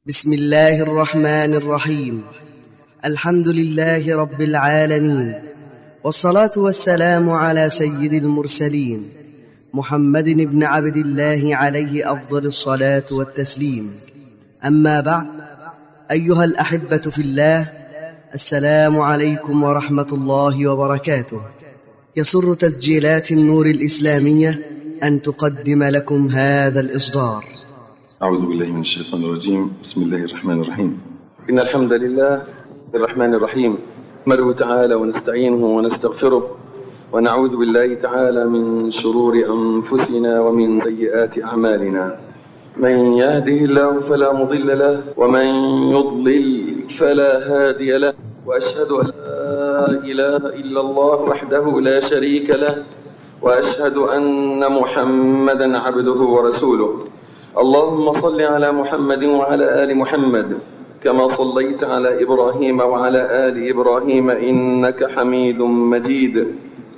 بسم الله الرحمن الرحيم. الحمد لله رب العالمين، والصلاة والسلام على سيد المرسلين محمد بن عبد الله عليه أفضل الصلاة والتسليم. أما بعد، أيها الأحبة في الله، السلام عليكم ورحمة الله وبركاته. يسر تسجيلات النور الإسلامية أن تقدم لكم هذا الإصدار. أعوذ بالله من الشيطان الرجيم. بسم الله الرحمن الرحيم. إن الحمد لله الرحمن الرحيم نحمده تعالى ونستعينه ونستغفره، ونعوذ بالله تعالى من شرور أنفسنا ومن سيئات أعمالنا. من يهده الله فلا مضل له، ومن يضلل فلا هادي له، وأشهد أن لا إله إلا الله وحده لا شريك له، وأشهد أن محمدا عبده ورسوله. اللهم صل على محمد وعلى آل محمد كما صليت على إبراهيم وعلى آل إبراهيم إنك حميد مجيد.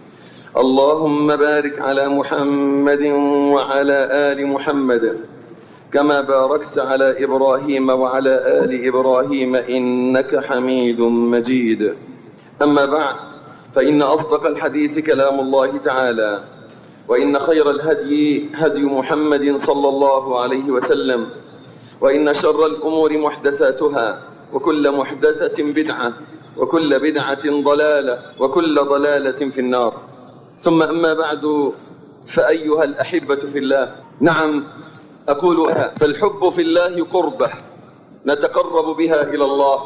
اللهم بارك على محمد وعلى آل محمد كما باركت على إبراهيم وعلى آل إبراهيم إنك حميد مجيد. أما بعد، فإن أصدق الحديث كلام الله تعالى، وإن خير الهدي هدي محمد صلى الله عليه وسلم، وإن شر الأمور محدثاتها، وكل محدثة بدعة، وكل بدعة ضلالة، وكل ضلالة في النار. ثم أما بعد، فأيها الأحبة في الله، نعم أقول فالحب في الله قربة نتقرب بها إلى الله،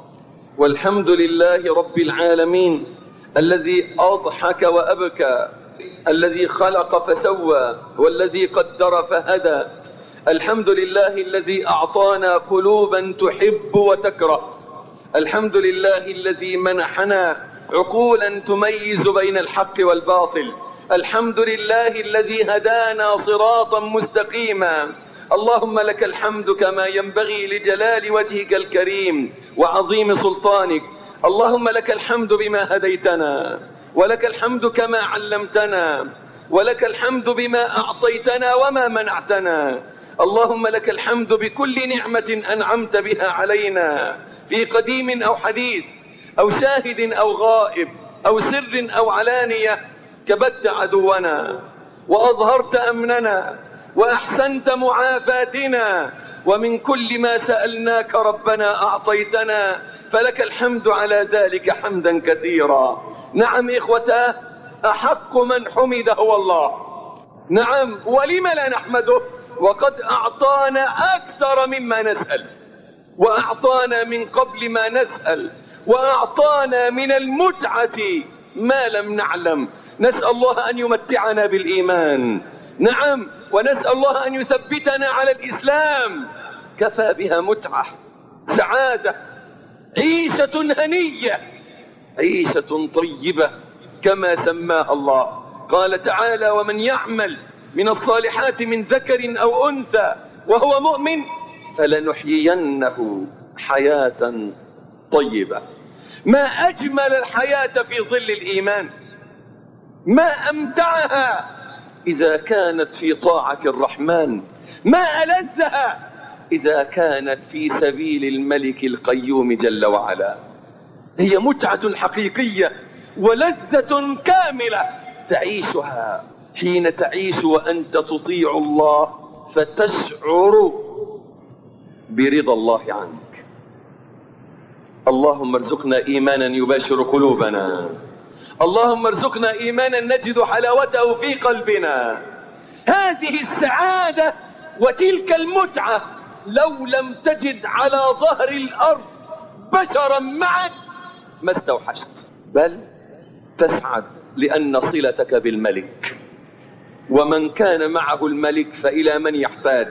والحمد لله رب العالمين الذي أضحك وأبكى، الذي خلق فسوى، والذي قدر فهدى. الحمد لله الذي أعطانا قلوبا تحب وتكره. الحمد لله الذي منحنا عقولا تميز بين الحق والباطل. الحمد لله الذي هدانا صراطا مستقيما. اللهم لك الحمد كما ينبغي لجلال وجهك الكريم وعظيم سلطانك. اللهم لك الحمد بما هديتنا، ولك الحمد كما علمتنا، ولك الحمد بما أعطيتنا وما منعتنا. اللهم لك الحمد بكل نعمة أنعمت بها علينا، في قديم أو حديث، أو شاهد أو غائب، أو سر أو علانية. كبت عدونا وأظهرت أمننا وأحسنت معافاتنا، ومن كل ما سألناك ربنا أعطيتنا، فلك الحمد على ذلك حمدا كثيرا. نعم إخوتاه، أحق من حمد هو الله. نعم، ولم لا نحمده وقد أعطانا أكثر مما نسأل، وأعطانا من قبل ما نسأل، وأعطانا من المتعة ما لم نعلم. نسأل الله أن يمتعنا بالإيمان، نعم، ونسأل الله أن يثبتنا على الإسلام. كفى بها متعة، سعادة، عيشة هنية، عيشة طيبة كما سماها الله. قال تعالى: ومن يعمل من الصالحات من ذكر أو أنثى وهو مؤمن فلنحيينه حياة طيبة. ما أجمل الحياة في ظل الإيمان، ما أمتعها إذا كانت في طاعة الرحمن، ما ألذها إذا كانت في سبيل الملك القيوم جل وعلا. هي متعة حقيقية ولذة كاملة تعيشها حين تعيش وأنت تطيع الله، فتشعر برضا الله عنك. اللهم ارزقنا إيمانا يباشر قلوبنا، اللهم ارزقنا إيمانا نجد حلاوته في قلبنا. هذه السعادة وتلك المتعة لو لم تجد على ظهر الأرض بشرا معك ما استوحشت، بل تسعد لأن صلتك بالملك. ومن كان معه الملك فإلى من يحتاج؟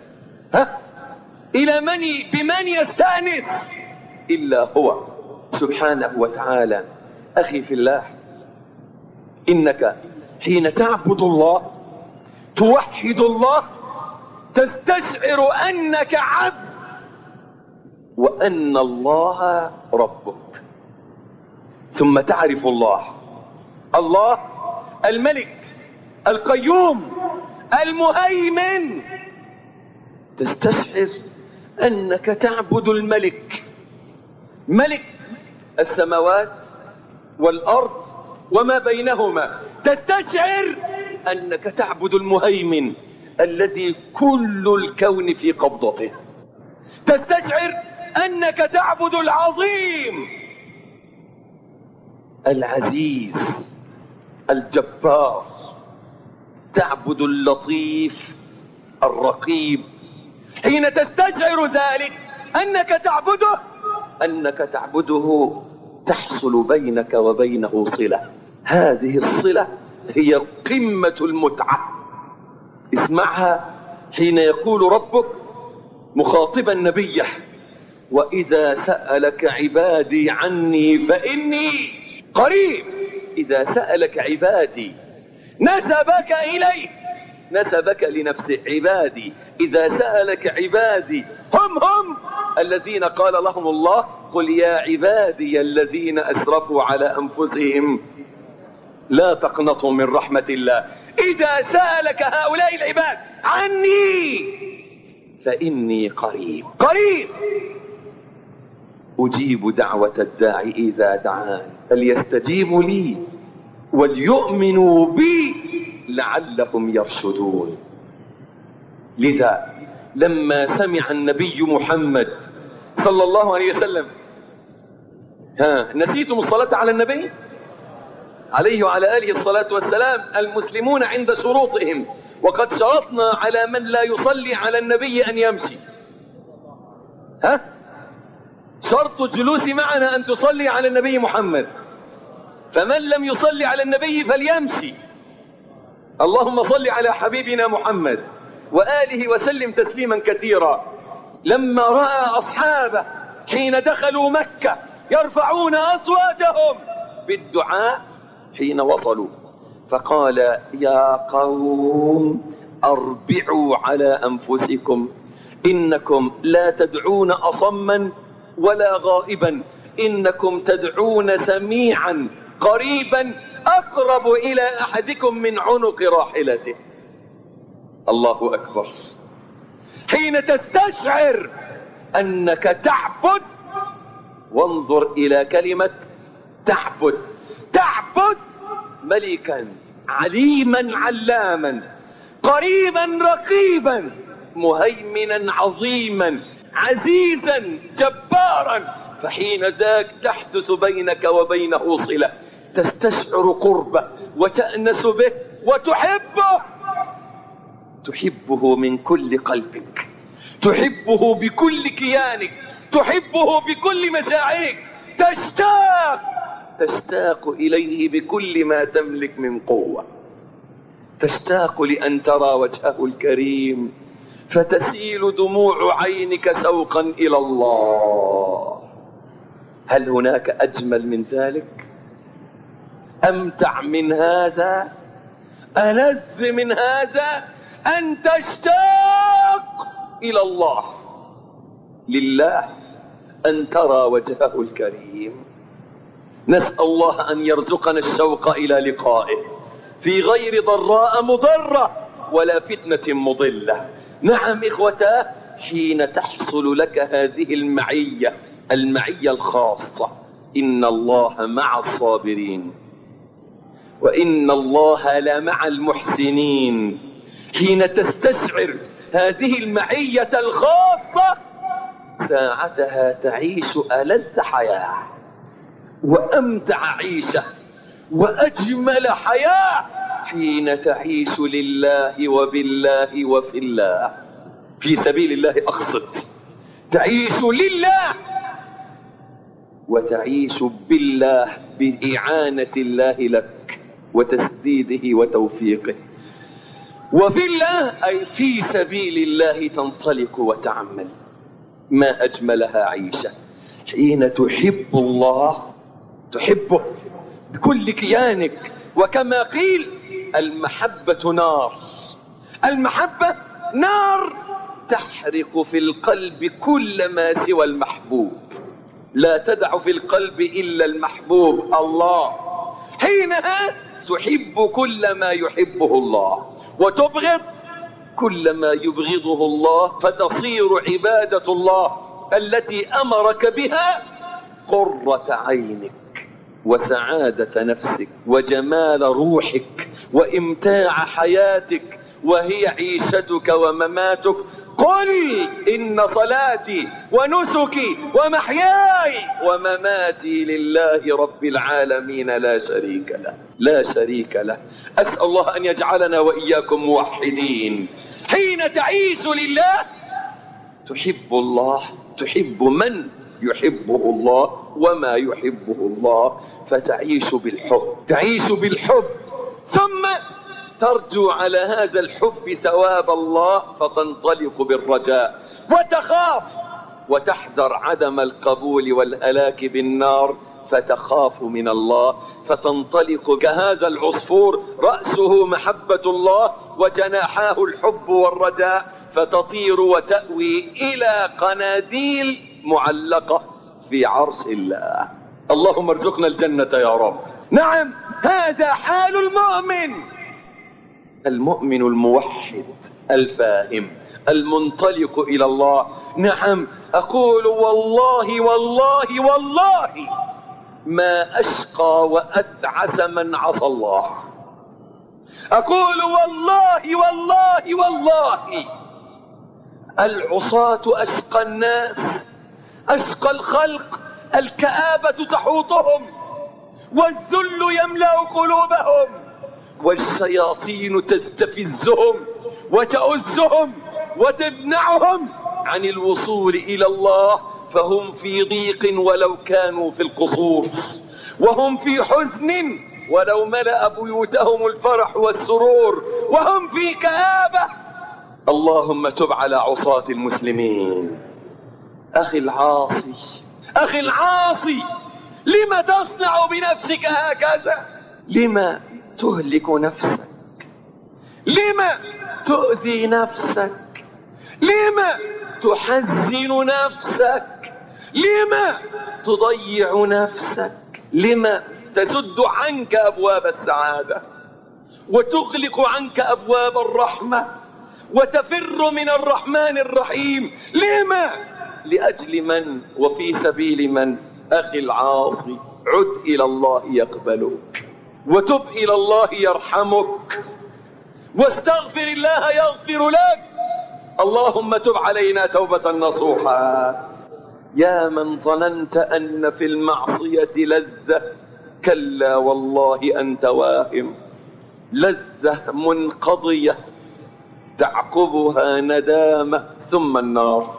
إلى من بمن يستأنس إلا هو سبحانه وتعالى. أخي في الله، إنك حين تعبد الله توحد الله تستشعر أنك عبد وأن الله ربك، ثم تعرف الله الملك القيوم المهيمن، تستشعر أنك تعبد الملك، ملك السماوات والأرض وما بينهما. تستشعر أنك تعبد المهيمن الذي كل الكون في قبضته. تستشعر أنك تعبد العظيم العزيز الجبار، تعبد اللطيف الرقيب. حين تستشعر ذلك أنك تعبده تحصل بينك وبينه صلة. هذه الصلة هي قمة المتعة. اسمعها حين يقول ربك مخاطبا نبيه: وإذا سألك عبادي عني فإني قريب. إذا سألك عبادي نسبك إليه، نسبك لنفسه. عبادي إذا سألك عبادي هم الذين قال لهم الله: قل يا عبادي الذين أسرفوا على أنفسهم لا تقنطوا من رحمة الله. إذا سألك هؤلاء العباد عني فإني قريب، قريب أجيب دعوة الداعي إذا دعان فليستجيبوا لي وليؤمنوا بي لعلهم يرشدون. لذا لما سمع النبي محمد صلى الله عليه وسلم، نسيتم الصلاة على النبي عليه وعلى آله الصلاة والسلام؟ المسلمون عند شروطهم، وقد شرطنا على من لا يصلي على النبي أن يمشي. شرط الجلوس معنا أن تصلي على النبي محمد، فمن لم يصلي على النبي فليمشي. اللهم صل على حبيبنا محمد وآله وسلم تسليما كثيرا. لما رأى أصحابه حين دخلوا مكة يرفعون أصواتهم بالدعاء حين وصلوا، فقال: يا قوم أربعوا على أنفسكم، إنكم لا تدعون أصما ولا غائبا، إنكم تدعون سميعا قريبا أقرب إلى أحدكم من عنق راحلته. الله أكبر. حين تستشعر أنك تعبد، وانظر إلى كلمة تعبد، تعبد ملكا عليما علاما قريبا رقيبا مهيمنا عظيما عزيزا جبارا. فحين ذاك تحدث بينك وبينه صلة، تستشعر قربه وتأنس به وتحبه، تحبه من كل قلبك، تحبه بكل كيانك، تحبه بكل مشاعرك، تشتاق إليه بكل ما تملك من قوة، تشتاق لأن ترى وجهه الكريم فتسيل دموع عينك شوقا إلى الله. هل هناك أجمل من ذلك؟ أمتع من هذا؟ ألذ من هذا؟ أن تشتاق إلى الله، لله، أن ترى وجهه الكريم. نسأل الله أن يرزقنا الشوق إلى لقائه في غير ضراء مضرة ولا فتنة مضلة. نعم إخوتاه، حين تحصل لك هذه المعية الخاصة، إن الله مع الصابرين وإن الله لمع المحسنين. حين تستشعر هذه المعية الخاصة ساعتها تعيش ألذ حياة وأمتع عيشة وأجمل حياة، حين تعيش لله وبالله وفي الله، في سبيل الله أقصد. تعيش لله وتعيش بالله بإعانة الله لك وتسديده وتوفيقه، وفي الله أي في سبيل الله تنطلق وتعمل. ما أجملها عيشة حين تحب الله، تحبه بكل كيانك. وكما قيل: المحبة نار، المحبة نار تحرق في القلب كل ما سوى المحبوب، لا تدع في القلب إلا المحبوب الله. حينها تحب كل ما يحبه الله وتبغض كل ما يبغضه الله، فتصير عبادة الله التي أمرك بها قرة عينك وسعادة نفسك وجمال روحك وإمتاع حياتك، وهي عيشتك ومماتك. قل إن صلاتي ونسكي ومحياي ومماتي لله رب العالمين لا شريك له، لا شريك له. أسأل الله أن يجعلنا وإياكم موحدين. حين تعيش لله تحب الله، تحب من يحبه الله وما يحبه الله، فتعيش بالحب، تعيش بالحب، ثم ترجو على هذا الحب ثواب الله، فتنطلق بالرجاء، وتخاف وتحذر عدم القبول والهلاك بالنار، فتخاف من الله، فتنطلق كهذا العصفور رأسه محبة الله وجناحاه الحب والرجاء، فتطير وتأوي إلى قناديل معلقة في عرش الله. اللهم ارزقنا الجنة يا رب. نعم، هذا حال المؤمن، المؤمن الموحد الفاهم المنطلق إلى الله. نعم، أقول والله والله والله ما أشقى وأتعس من عصى الله. أقول والله والله والله العصاة أشقى الناس، أشقى الخلق، الكآبة تحوطهم والذل يملأ قلوبهم والشياطين تستفزهم وتؤزهم وتمنعهم عن الوصول إلى الله، فهم في ضيق ولو كانوا في القصور، وهم في حزن ولو ملأ بيوتهم الفرح والسرور، وهم في كآبة. اللهم تب على عصاة المسلمين. أخي العاصي، أخي العاصي، لما تصنع بنفسك هكذا؟ لما تهلك نفسك؟ لما تؤذي نفسك؟ لما تحزن نفسك؟ لما تضيع نفسك؟ لما تسد عنك أبواب السعادة وتغلق عنك أبواب الرحمة وتفر من الرحمن الرحيم؟ لما؟ لأجل من وفي سبيل من؟ أخي العاصي، عد إلى الله يقبلك، وتب إلى الله يرحمك، واستغفر الله يغفر لك. اللهم تب علينا توبة نصوحا. يا من ظننت أن في المعصية لذة، كلا والله أنت واهم، لذة منقضية تعقبها ندامة ثم النار.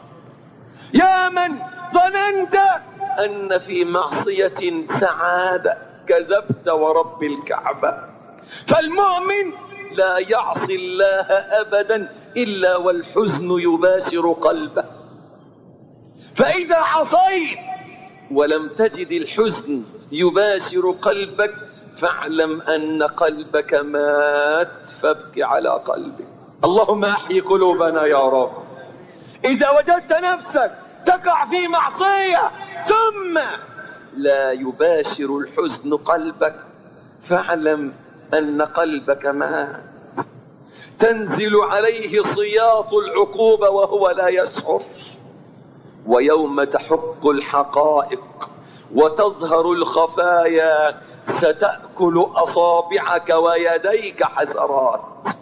يا من ظننت أن في معصية سعادة، كذبت ورب الكعبة. فالمؤمن لا يعصي الله أبدا إلا والحزن يباشر قلبه، فإذا عصيت ولم تجد الحزن يباشر قلبك، فاعلم أن قلبك مات، فابك على قلبك. اللهم احيي قلوبنا يا رب. إذا وجدت نفسك تقع في معصية ثم لا يباشر الحزن قلبك، فاعلم أن قلبك مات، تنزل عليه صياط العقوبة وهو لا يشعر. ويوم تحق الحقائق وتظهر الخفايا ستأكل أصابعك ويديك حسرات،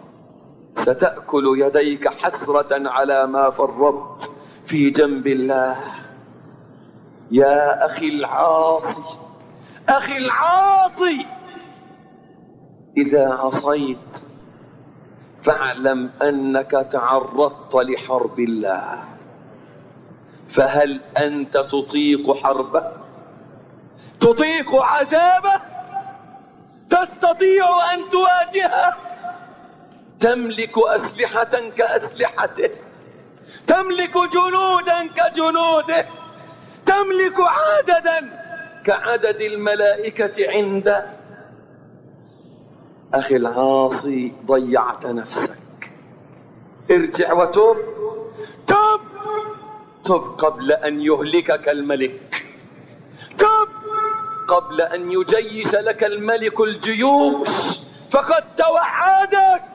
ستأكل يديك حسرة على ما فرطت في جنب الله. يا أخي العاصي، أخي العاصي، إذا عصيت فاعلم أنك تعرضت لحرب الله، فهل أنت تطيق حربه؟ تطيق عذابه؟ تستطيع أن تواجهه؟ تملك أسلحة كأسلحته، تملك جنودا كجنوده، تملك عددا كعدد الملائكة عنده. أخي العاصي، ضيعت نفسك، ارجع وتب، تب، تب قبل أن يهلكك الملك، تب قبل أن يجيش لك الملك الجيوش، فقد توعدك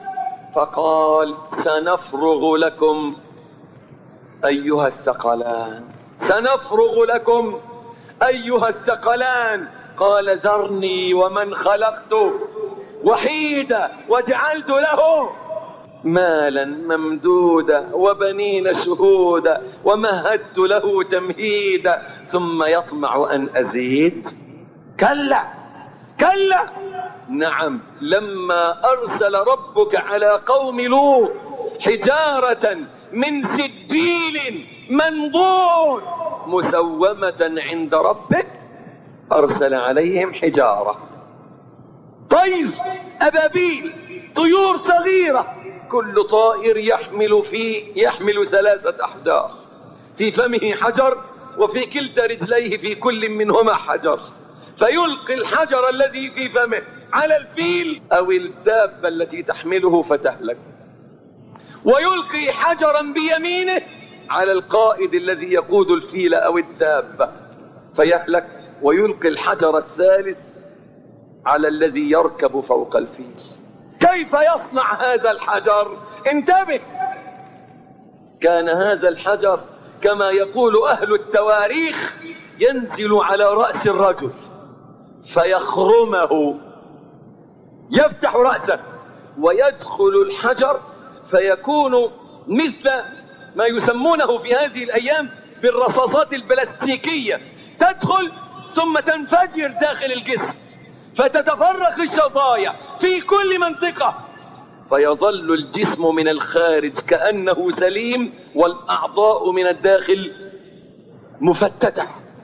فقال سنفرغ لكم أيها الثقلان، سنفرغ لكم أيها الثقلان. قال ذرني ومن خلقت وحيدا وجعلت له مالا ممدودا وبنين شهودا ومهدت له تمهيدا ثم يطمع أن أزيد. كلا كلا. نعم، لما أرسل ربك على قوم لوط حجارة من سجيل منضود مسومة عند ربك أرسل عليهم حجارة، طير أبابيل، طيور صغيرة، كل طائر يحمل 3 أحجار، في فمه حجر وفي كلتا رجليه في كل منهما حجر، فيلقي الحجر الذي في فمه على الفيل أو الدابة التي تحمله فتهلك، ويلقي حجرا بيمينه على القائد الذي يقود الفيل أو الدابة فيهلك، ويلقي الحجر الثالث على الذي يركب فوق الفيل. كيف يصنع هذا الحجر؟ انتبه، كان هذا الحجر كما يقول أهل التواريخ ينزل على رأس الرجل فيخرمه، يفتح رأسه ويدخل الحجر فيكون مثل ما يسمونه في هذه الأيام بالرصاصات البلاستيكية، تدخل ثم تنفجر داخل الجسم فتتفرق الشظايا في كل منطقة، فيظل الجسم من الخارج كأنه سليم والأعضاء من الداخل مفتتة،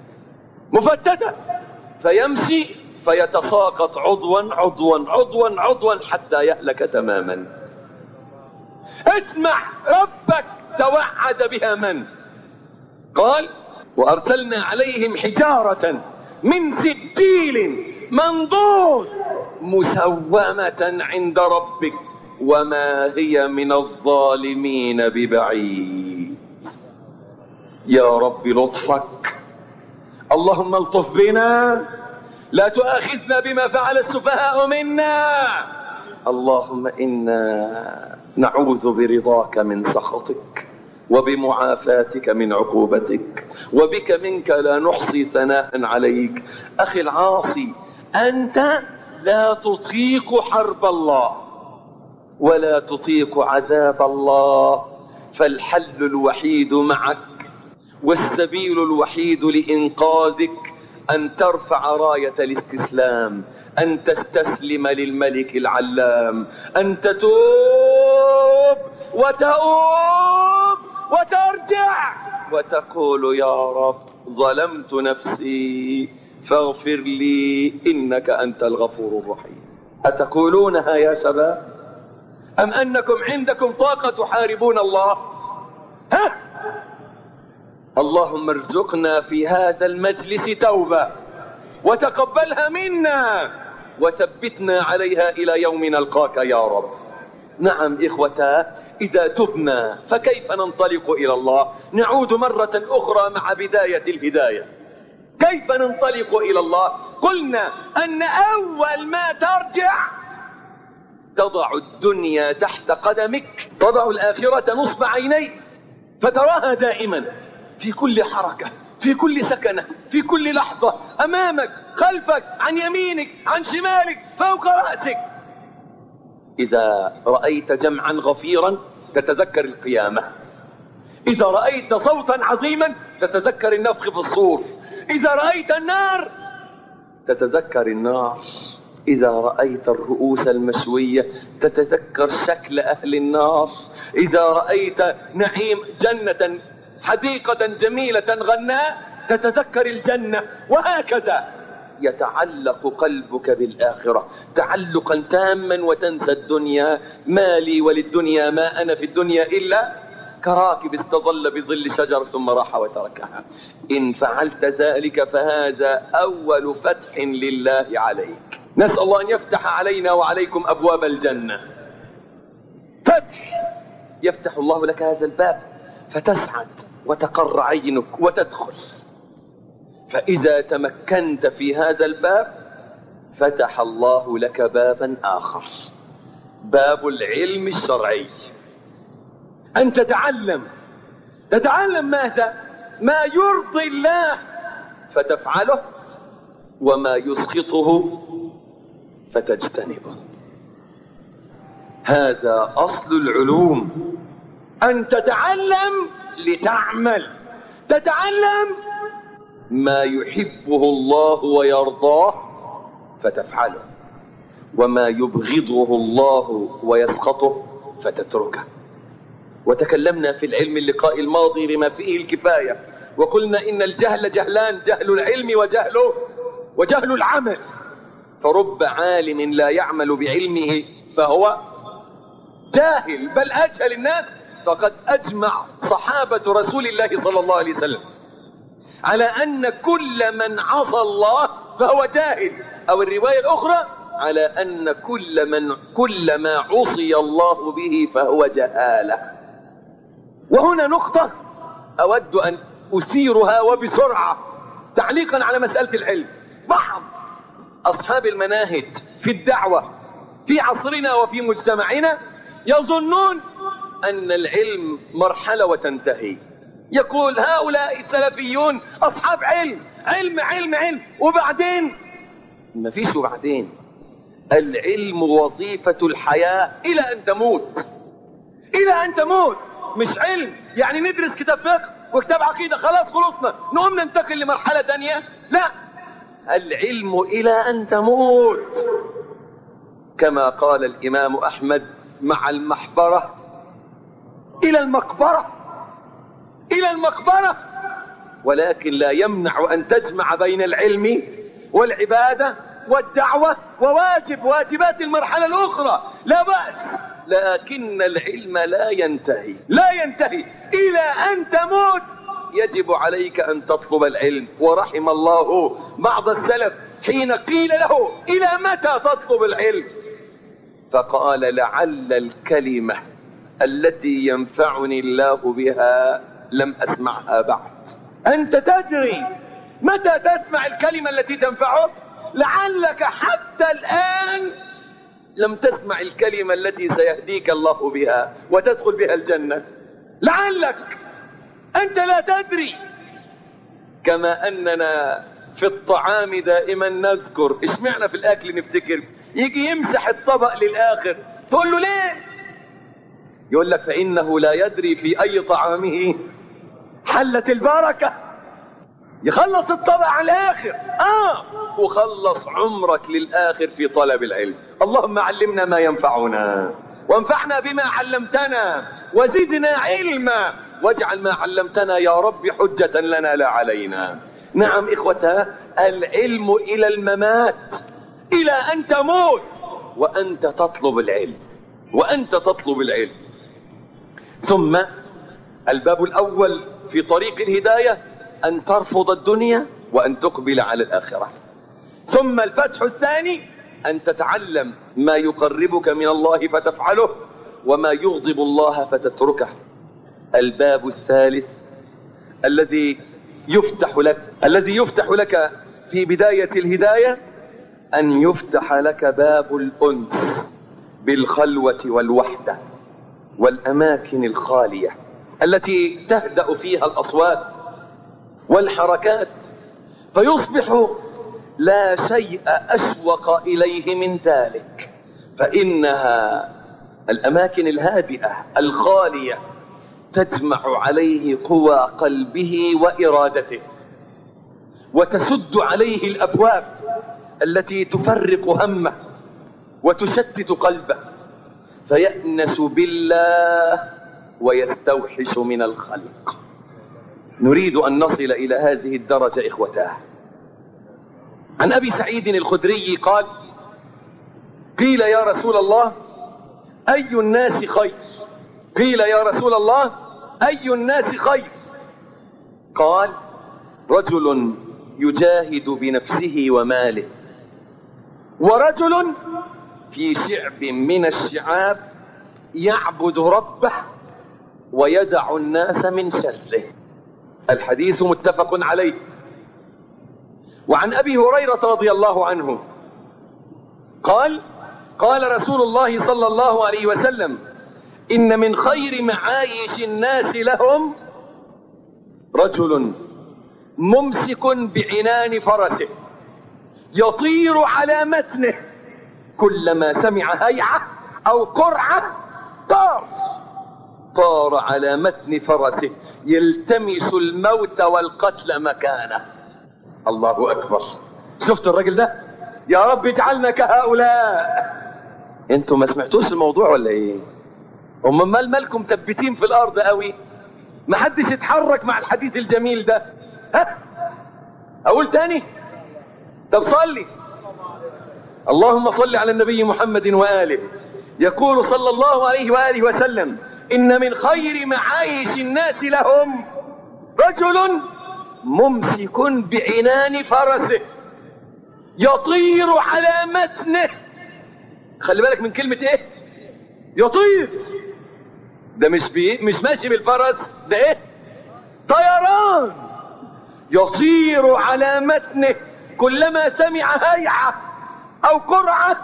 فيمشي فيتساقط عضوا حتى يهلك تماما. اسمع، ربك توعد بها من؟ قال وأرسلنا عليهم حجارة من سجيل منضود مسومة عند ربك وما هي من الظالمين ببعيد. يا رب لطفك، اللهم الطف بنا، لا تؤاخذنا بما فعل السفهاء منا. اللهم إنا نعوذ برضاك من سخطك وبمعافاتك من عقوبتك وبك منك لا نحصي ثناء عليك. أخي العاصي، أنت لا تطيق حرب الله ولا تطيق عذاب الله، فالحل الوحيد معك والسبيل الوحيد لإنقاذك أن ترفع راية الاستسلام، أن تستسلم للملك العلام، أن تتوب وتؤوب وترجع وتقول يا رب ظلمت نفسي فاغفر لي إنك أنت الغفور الرحيم. أتقولونها يا شباب أم أنكم عندكم طاقة تحاربون الله؟ ها؟ اللهم ارزقنا في هذا المجلس توبة وتقبلها منا وثبتنا عليها إلى يوم نلقاك يا رب. نعم إخوتا، إذا تبنا فكيف ننطلق إلى الله؟ نعود مرة أخرى مع بداية الهداية. كيف ننطلق إلى الله؟ قلنا أن أول ما ترجع تضع الدنيا تحت قدمك، تضع الآخرة نصب عينيك فتراها دائما في كل حركة، في كل سكنة، في كل لحظة، أمامك، خلفك، عن يمينك، عن شمالك، فوق رأسك. إذا رأيت جمعا غفيرا تتذكر القيامة، إذا رأيت صوتا عظيما تتذكر النفخ في الصور، إذا رأيت النار تتذكر النار، إذا رأيت الرؤوس المشوية تتذكر شكل أهل النار، إذا رأيت نعيم جنة حديقة جميلة غناء تتذكر الجنة، وهكذا يتعلق قلبك بالآخرة تعلقا تاما وتنسى الدنيا. ما لي وللدنيا ما أنا في الدنيا إلا كراكب استظل بظل شجر ثم راح وتركها. إن فعلت ذلك فهذا أول فتح لله عليك. نسأل الله أن يفتح علينا وعليكم أبواب الجنة. فتح يفتح الله لك هذا الباب فتسعد وتقر عينك وتدخل، فإذا تمكنت في هذا الباب فتح الله لك بابا آخر، باب العلم الشرعي، أن تتعلم ماذا؟ ما يرضي الله فتفعله، وما يسخطه فتجتنبه. هذا أصل العلوم، أن تتعلم لتعمل، تتعلم ما يحبه الله ويرضاه فتفعله، وما يبغضه الله ويسخطه فتتركه. وتكلمنا في العلم اللقاء الماضي بما فيه الكفاية، وقلنا إن الجهل جهلان: جهل العلم وجهل العمل. فرب عالم لا يعمل بعلمه فهو جاهل، بل أجهل الناس. فقد أجمع صحابة رسول الله صلى الله عليه وسلم على أن كل من عصى الله فهو جاهل، أو الرواية الأخرى على أن كل ما عصي الله به فهو جهالة. وهنا نقطة أود أن أثيرها وبسرعة تعليقا على مسألة العلم. بعض أصحاب المناهج في الدعوة في عصرنا وفي مجتمعنا يظنون أن العلم مرحلة وتنتهي. يقول هؤلاء السلفيون أصحاب علم علم علم علم، وبعدين ما فيش وبعدين. العلم وظيفة الحياة إلى أن تموت، إلى أن تموت. مش علم يعني ندرس كتاب فقه وكتاب عقيدة خلاص خلصنا نقوم ننتقل لمرحلة تانية، لا، العلم إلى أن تموت. كما قال الإمام أحمد: مع المحبرة إلى المقبرة، إلى المقبرة. ولكن لا يمنع أن تجمع بين العلم والعبادة والدعوة واجبات المرحلة الأخرى، لا بأس. لكن العلم لا ينتهي إلى أن تموت. يجب عليك أن تطلب العلم. ورحم الله بعض السلف حين قيل له: إلى متى تطلب العلم؟ فقال: لعل الكلمة التي ينفعني الله بها لم أسمعها بعد. أنت تدري متى تسمع الكلمة التي تنفعك؟ لعلك حتى الآن لم تسمع الكلمة التي سيهديك الله بها وتدخل بها الجنة. لعلك أنت لا تدري. كما أننا في الطعام دائما نذكر، اشمعنا في الأكل نفتكر، يجي يمسح الطبق للآخر تقول له ليه؟ يقول لك: فإنه لا يدري في أي طعامه حلت البركة. يخلص الطبق على الآخر، وخلص عمرك للآخر في طلب العلم. اللهم علمنا ما ينفعنا، وانفعنا بما علمتنا، وزدنا علما، واجعل ما علمتنا يا رب حجة لنا لا علينا. نعم إخوة، العلم إلى الممات، إلى أن تموت وأنت تطلب العلم. ثم الباب الأول في طريق الهداية أن ترفض الدنيا وأن تقبل على الآخرة. ثم الفتح الثاني أن تتعلم ما يقربك من الله فتفعله، وما يغضب الله فتتركه. الباب الثالث الذي يفتح لك في بداية الهداية أن يفتح لك باب الأنس بالخلوة والوحدة والأماكن الخالية التي تهدأ فيها الأصوات والحركات، فيصبح لا شيء أشوق إليه من ذلك. فإنها الأماكن الهادئة الخالية تجمع عليه قوى قلبه وإرادته، وتسد عليه الأبواب التي تفرق همه وتشتت قلبه، فيأنس بالله ويستوحش من الخلق. نريد أن نصل إلى هذه الدرجة إخوتاه. عن أبي سعيد الخدري قال: قيل يا رسول الله أي الناس خير؟ قيل يا رسول الله أي الناس خير؟ قال: رجل يجاهد بنفسه وماله، ورجل في شعب من الشعاب يعبد ربه ويدع الناس من شره. الحديث متفق عليه. وعن أبي هريرة رضي الله عنه قال: قال رسول الله صلى الله عليه وسلم: إن من خير معايش الناس لهم رجل ممسك بعنان فرسه يطير على متنه، كلما سمع هيعة أو قرعة طار على متن فرسه يلتمس الموت والقتل مكانه. الله أكبر. شفت الرجل ده؟ يا رب اجعلنا كهؤلاء. انتوا ما سمعتوش الموضوع ولا ايه؟ امال مالكم تبتين في الارض قوي؟ ما حدش يتحرك مع الحديث الجميل ده. ها؟ اقول تاني؟ طب صلي. اللهم صل على النبي محمد وآله. يقول صلى الله عليه وآله وسلم: إن من خير معايش الناس لهم رجل ممسك بعنان فرسه يطير على متنه. خلي بالك من كلمة ايه؟ يطير. ده مش ماشي بالفرس، ده ايه؟ طيران. يطير على متنه، كلما سمع هيعة او قرعة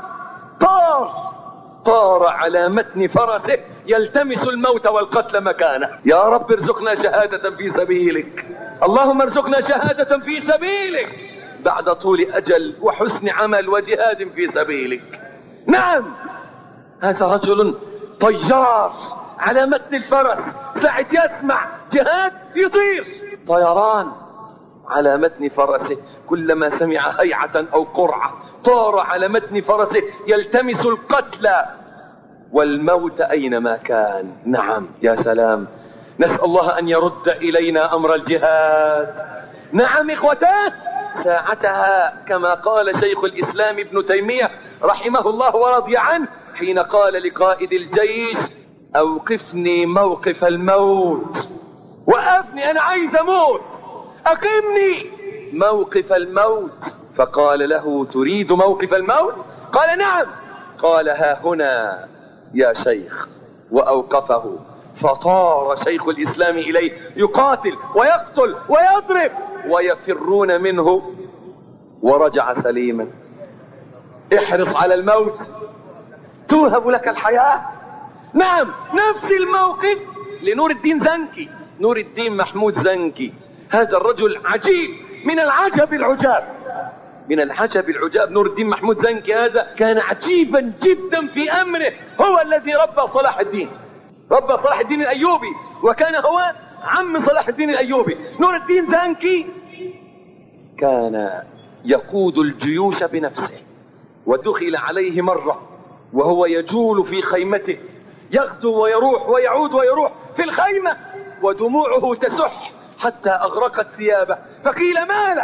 طار على متن فرسه يلتمس الموت والقتل مكانه. يا رب ارزقنا شهادة في سبيلك. اللهم ارزقنا شهادة في سبيلك بعد طول أجل وحسن عمل وجهاد في سبيلك. نعم، هذا رجل طيار على متن الفرس، ساعة يسمع جهاد يطير. طيران على متن فرسه، كلما سمع هيعة أو قرعة طار على متن فرسه يلتمس القتل والموت أينما كان. نعم، يا سلام. نسأل الله أن يرد إلينا أمر الجهاد. نعم إخوتاه، ساعتها كما قال شيخ الإسلام ابن تيمية رحمه الله ورضي عنه حين قال لقائد الجيش: أوقفني موقف الموت. وقفني، أنا عايز أموت، أقمني موقف الموت. فقال له: تريد موقف الموت؟ قال: نعم. قال: ها هنا يا شيخ. وأوقفه، فطار شيخ الإسلام إليه يقاتل ويقتل ويضرب ويفرون منه، ورجع سليما. احرص على الموت توهب لك الحياة. نعم، نفس الموقف لنور الدين زنكي، نور الدين محمود زنكي. هذا الرجل عجيب، من العجب العجاب، من العجب العجاب. نور الدين محمود زنكي هذا كان عجيبا جدا في أمره. هو الذي ربى صلاح الدين، ربى صلاح الدين الأيوبي، وكان هو عم صلاح الدين الأيوبي. نور الدين زنكي كان يقود الجيوش بنفسه، ودخل عليه مرة وهو يجول في خيمته، يغدو ويروح ويعود ويروح في الخيمة ودموعه تسح حتى أغرقت ثيابه. فقيل: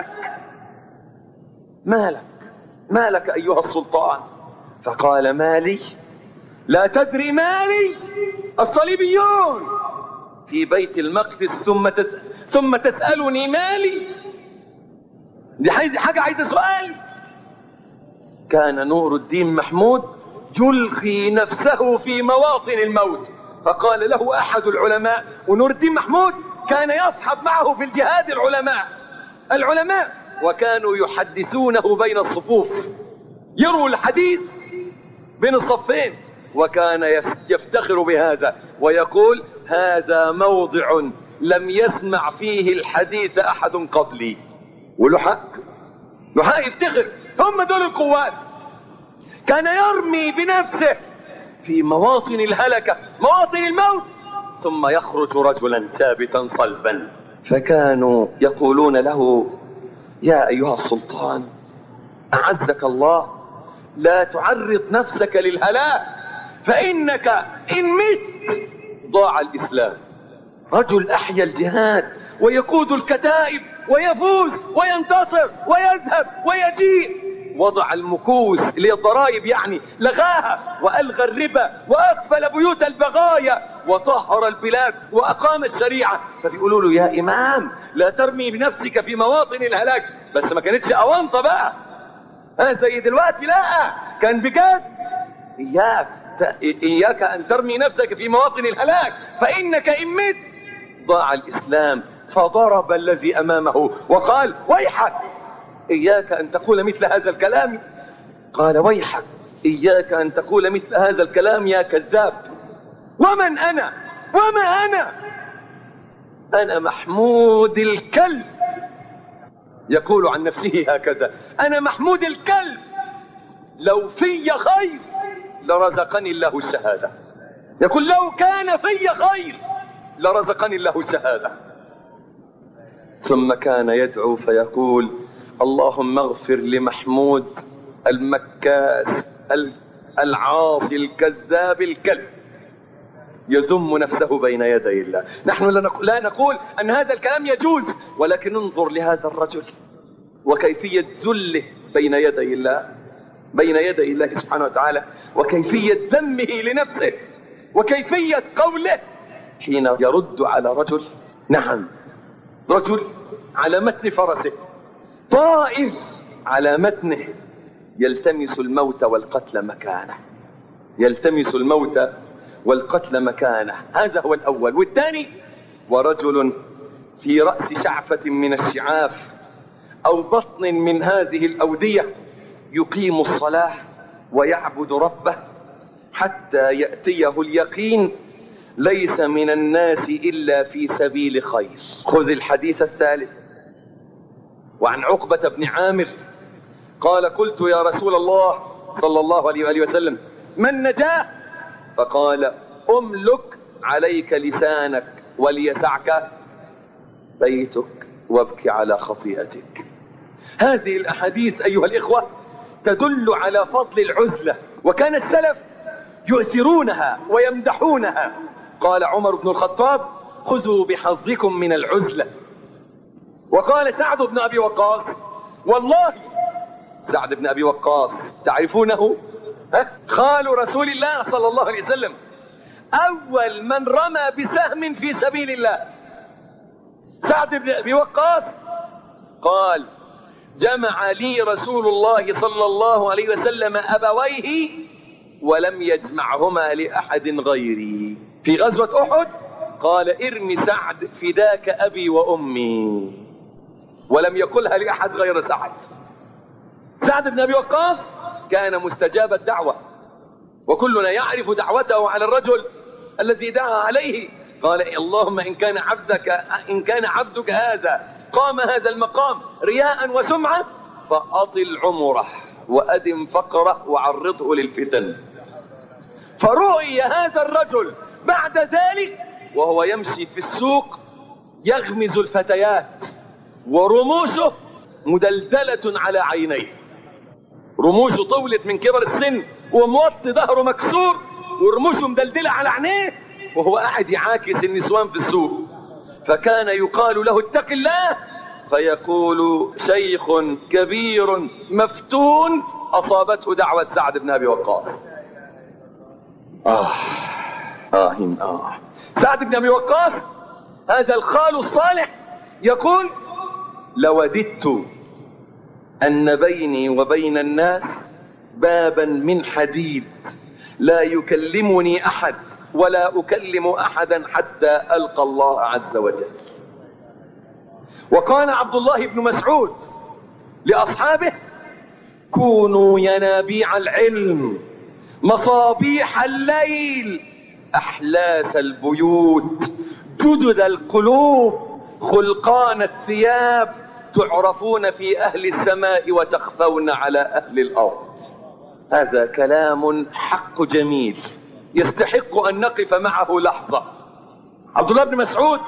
ما لك أيها السلطان؟ فقال: مالي؟ لا تدري مالي؟ الصليبيون في بيت المقدس ثم تسألني مالي؟ دي حاجة عايزة سؤال. كان نور الدين محمود يلقي نفسه في مواطن الموت. فقال له أحد العلماء، ونور الدين محمود كان يصحب معه في الجهاد العلماء، وكانوا يحدثونه بين الصفوف، يرووا الحديث بين الصفين، وكان يفتخر بهذا ويقول: هذا موضع لم يسمع فيه الحديث أحد قبلي. وله حق يفتخر. هم دول القوات. كان يرمي بنفسه في مواطن الهلكة، مواطن الموت، ثم يخرج رجلا ثابتا صلبا. فكانوا يقولون له: يا أيها السلطان، أعزك الله، لا تعرض نفسك للهلاك، فإنك إن مت ضاع الإسلام. رجل أحيا الجهاد ويقود الكتائب ويفوز وينتصر ويذهب ويجيء. وضع المكوس اللي هي الضرائب يعني لغاها، وألغى الربا، وأقفل بيوت البغايا، وطهر البلاد، وأقام الشريعة. فبيقولوا له: يا إمام، لا ترمي بنفسك في مواطن الهلاك. بس ما كانتش أونطة بقى زي دلوقتي، لا، كان بجد. إياك أن ترمي نفسك في مواطن الهلاك، فإنك إن مت ضاع الإسلام. فضرب الذي أمامه وقال: ويحك، إياك أن تقول مثل هذا الكلام. قال: ويحك، إياك أن تقول مثل هذا الكلام يا كذاب. ومن أنا؟ وما أنا؟ أنا محمود الكلب، يقول عن نفسه هكذا: أنا محمود الكلب، لو في خير لرزقني الله الشهادة. يقول: لو كان في خير لرزقني الله الشهادة. ثم كان يدعو فيقول: اللهم اغفر لمحمود المكاس العاصي الكذاب الكلب، يذم نفسه بين يدي الله. نحن لا نقول أن هذا الكلام يجوز، ولكن انظر لهذا الرجل وكيفية ذله بين يدي الله، بين يدي الله سبحانه وتعالى، وكيفية ذمه لنفسه، وكيفية قوله حين يرد على رجل. نعم، رجل على متن فرسه، طائر على متنه، يلتمس الموت والقتل مكانه، يلتمس الموت والقتل مكانه. هذا هو الأول. والثاني: ورجل في رأس شعفة من الشعاف أو بطن من هذه الأودية يقيم الصلاة ويعبد ربه حتى يأتيه اليقين ليس من الناس إلا في سبيل خير. خذ الحديث الثالث. وعن عقبة بن عامر قال: قلت يا رسول الله صلى الله عليه وآله وسلم: ما النجاة؟ فقال: أملك عليك لسانك وليسعك بيتك وابكي على خطيئتك. هذه الأحاديث أيها الإخوة تدل على فضل العزلة، وكان السلف يؤثرونها ويمدحونها. قال عمر بن الخطاب: خذوا بحظكم من العزلة. وقال سعد بن أبي وقاص: والله سعد بن أبي وقاص تعرفونه؟ خال رسول الله صلى الله عليه وسلم، أول من رمى بسهم في سبيل الله. سعد بن أبي وقاص قال: جمع لي رسول الله صلى الله عليه وسلم أبويه ولم يجمعهما لأحد غيري. في غزوة أحد قال: ارمي سعد فداك أبي وأمي، ولم يقلها لأحد غير سعد. سعد بن أبي وقاص كان مستجاب الدعوة، وكلنا يعرف دعوته على الرجل الذي دعا عليه. قال: اللهم إن كان عبدك هذا قام هذا المقام رياء وسمعة فأطل عمره وأدم فقره وعرضه للفتن. فرؤي هذا الرجل بعد ذلك وهو يمشي في السوق يغمز الفتيات، ورموشه مدلدلة على عينيه، رموشه طولت من كبر السن وموطي ظهره مكسور ورموشه مدلدلة على عينيه، وهو قاعد يعاكس النسوان في السوق. فكان يقال له: اتق الله، فيقول: شيخ كبير مفتون أصابته دعوة سعد بن أبي وقاص. سعد بن أبي وقاص هذا الخال الصالح يقول: لوددت أن بيني وبين الناس بابا من حديد لا يكلمني أحد ولا أكلم أحدا حتى ألقى الله عز وجل. وقال عبد الله بن مسعود لأصحابه: كونوا ينابيع العلم، مصابيح الليل، أحلاس البيوت، جدد القلوب، خلقان الثياب، تعرفون في أهل السماء وتخفون على أهل الأرض. هذا كلام حق جميل يستحق أن نقف معه لحظة. عبد الله بن مسعود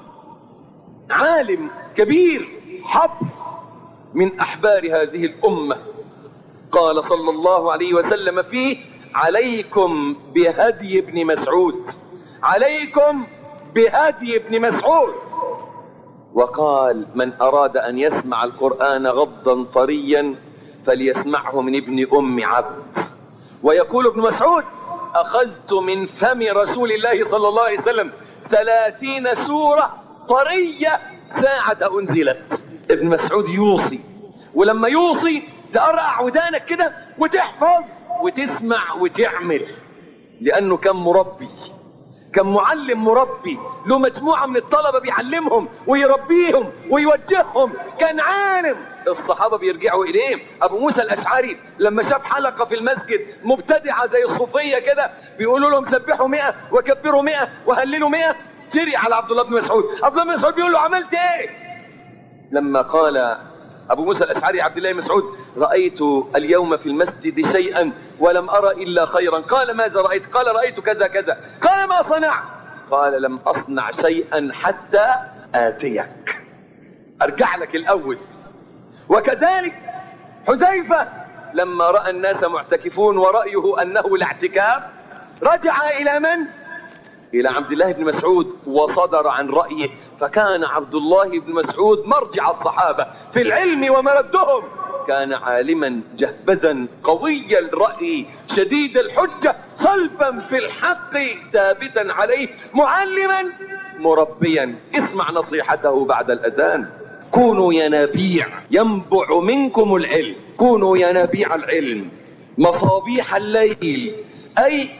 عالم كبير حبر من أحبار هذه الأمة، قال صلى الله عليه وسلم فيه: عليكم بهدي ابن مسعود، عليكم بهدي ابن مسعود. وقال: من أراد أن يسمع القرآن غضا طريا فليسمعه من ابن أم عبد. ويقول ابن مسعود: أخذت من فم رسول الله صلى الله عليه وسلم 30 سورة طرية ساعة أنزلت. ابن مسعود يوصي، ولما يوصي تقرع ودانك كده وتحفظ وتسمع وتعمل، لأنه كان مربي، كان معلم مربي، له مجموعة من الطلبة بيعلمهم ويربيهم ويوجههم، كان عالم. الصحابة بيرجعوا إليه. أبو موسى الأشعري لما شاف حلقة في المسجد مبتدعة زي الصوفية كده بيقولوا لهم سبحوا 100 وكبروا 100 وهللوا 100، جري على عبد الله بن مسعود. عبد الله بن مسعود بيقول له عملت إيه؟ لما قال أبو موسى الأشعري عبد الله بن مسعود رأيت اليوم في المسجد شيئا ولم أرى إلا خيرا. قال ماذا رأيت؟ قال رأيت كذا كذا. قال ما صنع؟ قال لم أصنع شيئا حتى آتيك، أرجع لك الأول. وكذلك حذيفة لما رأى الناس معتكفون ورأيه أنه لا اعتكاف رجع إلى من؟ إلى عبد الله بن مسعود وصدر عن رأيه. فكان عبد الله بن مسعود مرجع الصحابة في العلم ومردهم. كان عالما جهبذا قوي الرأي شديد الحجة صلبا في الحق ثابتا عليه، معلما مربيا. اسمع نصيحته بعد الأذان: كونوا ينابيع ينبع منكم العلم، كونوا ينابيع العلم مصابيح الليل، أي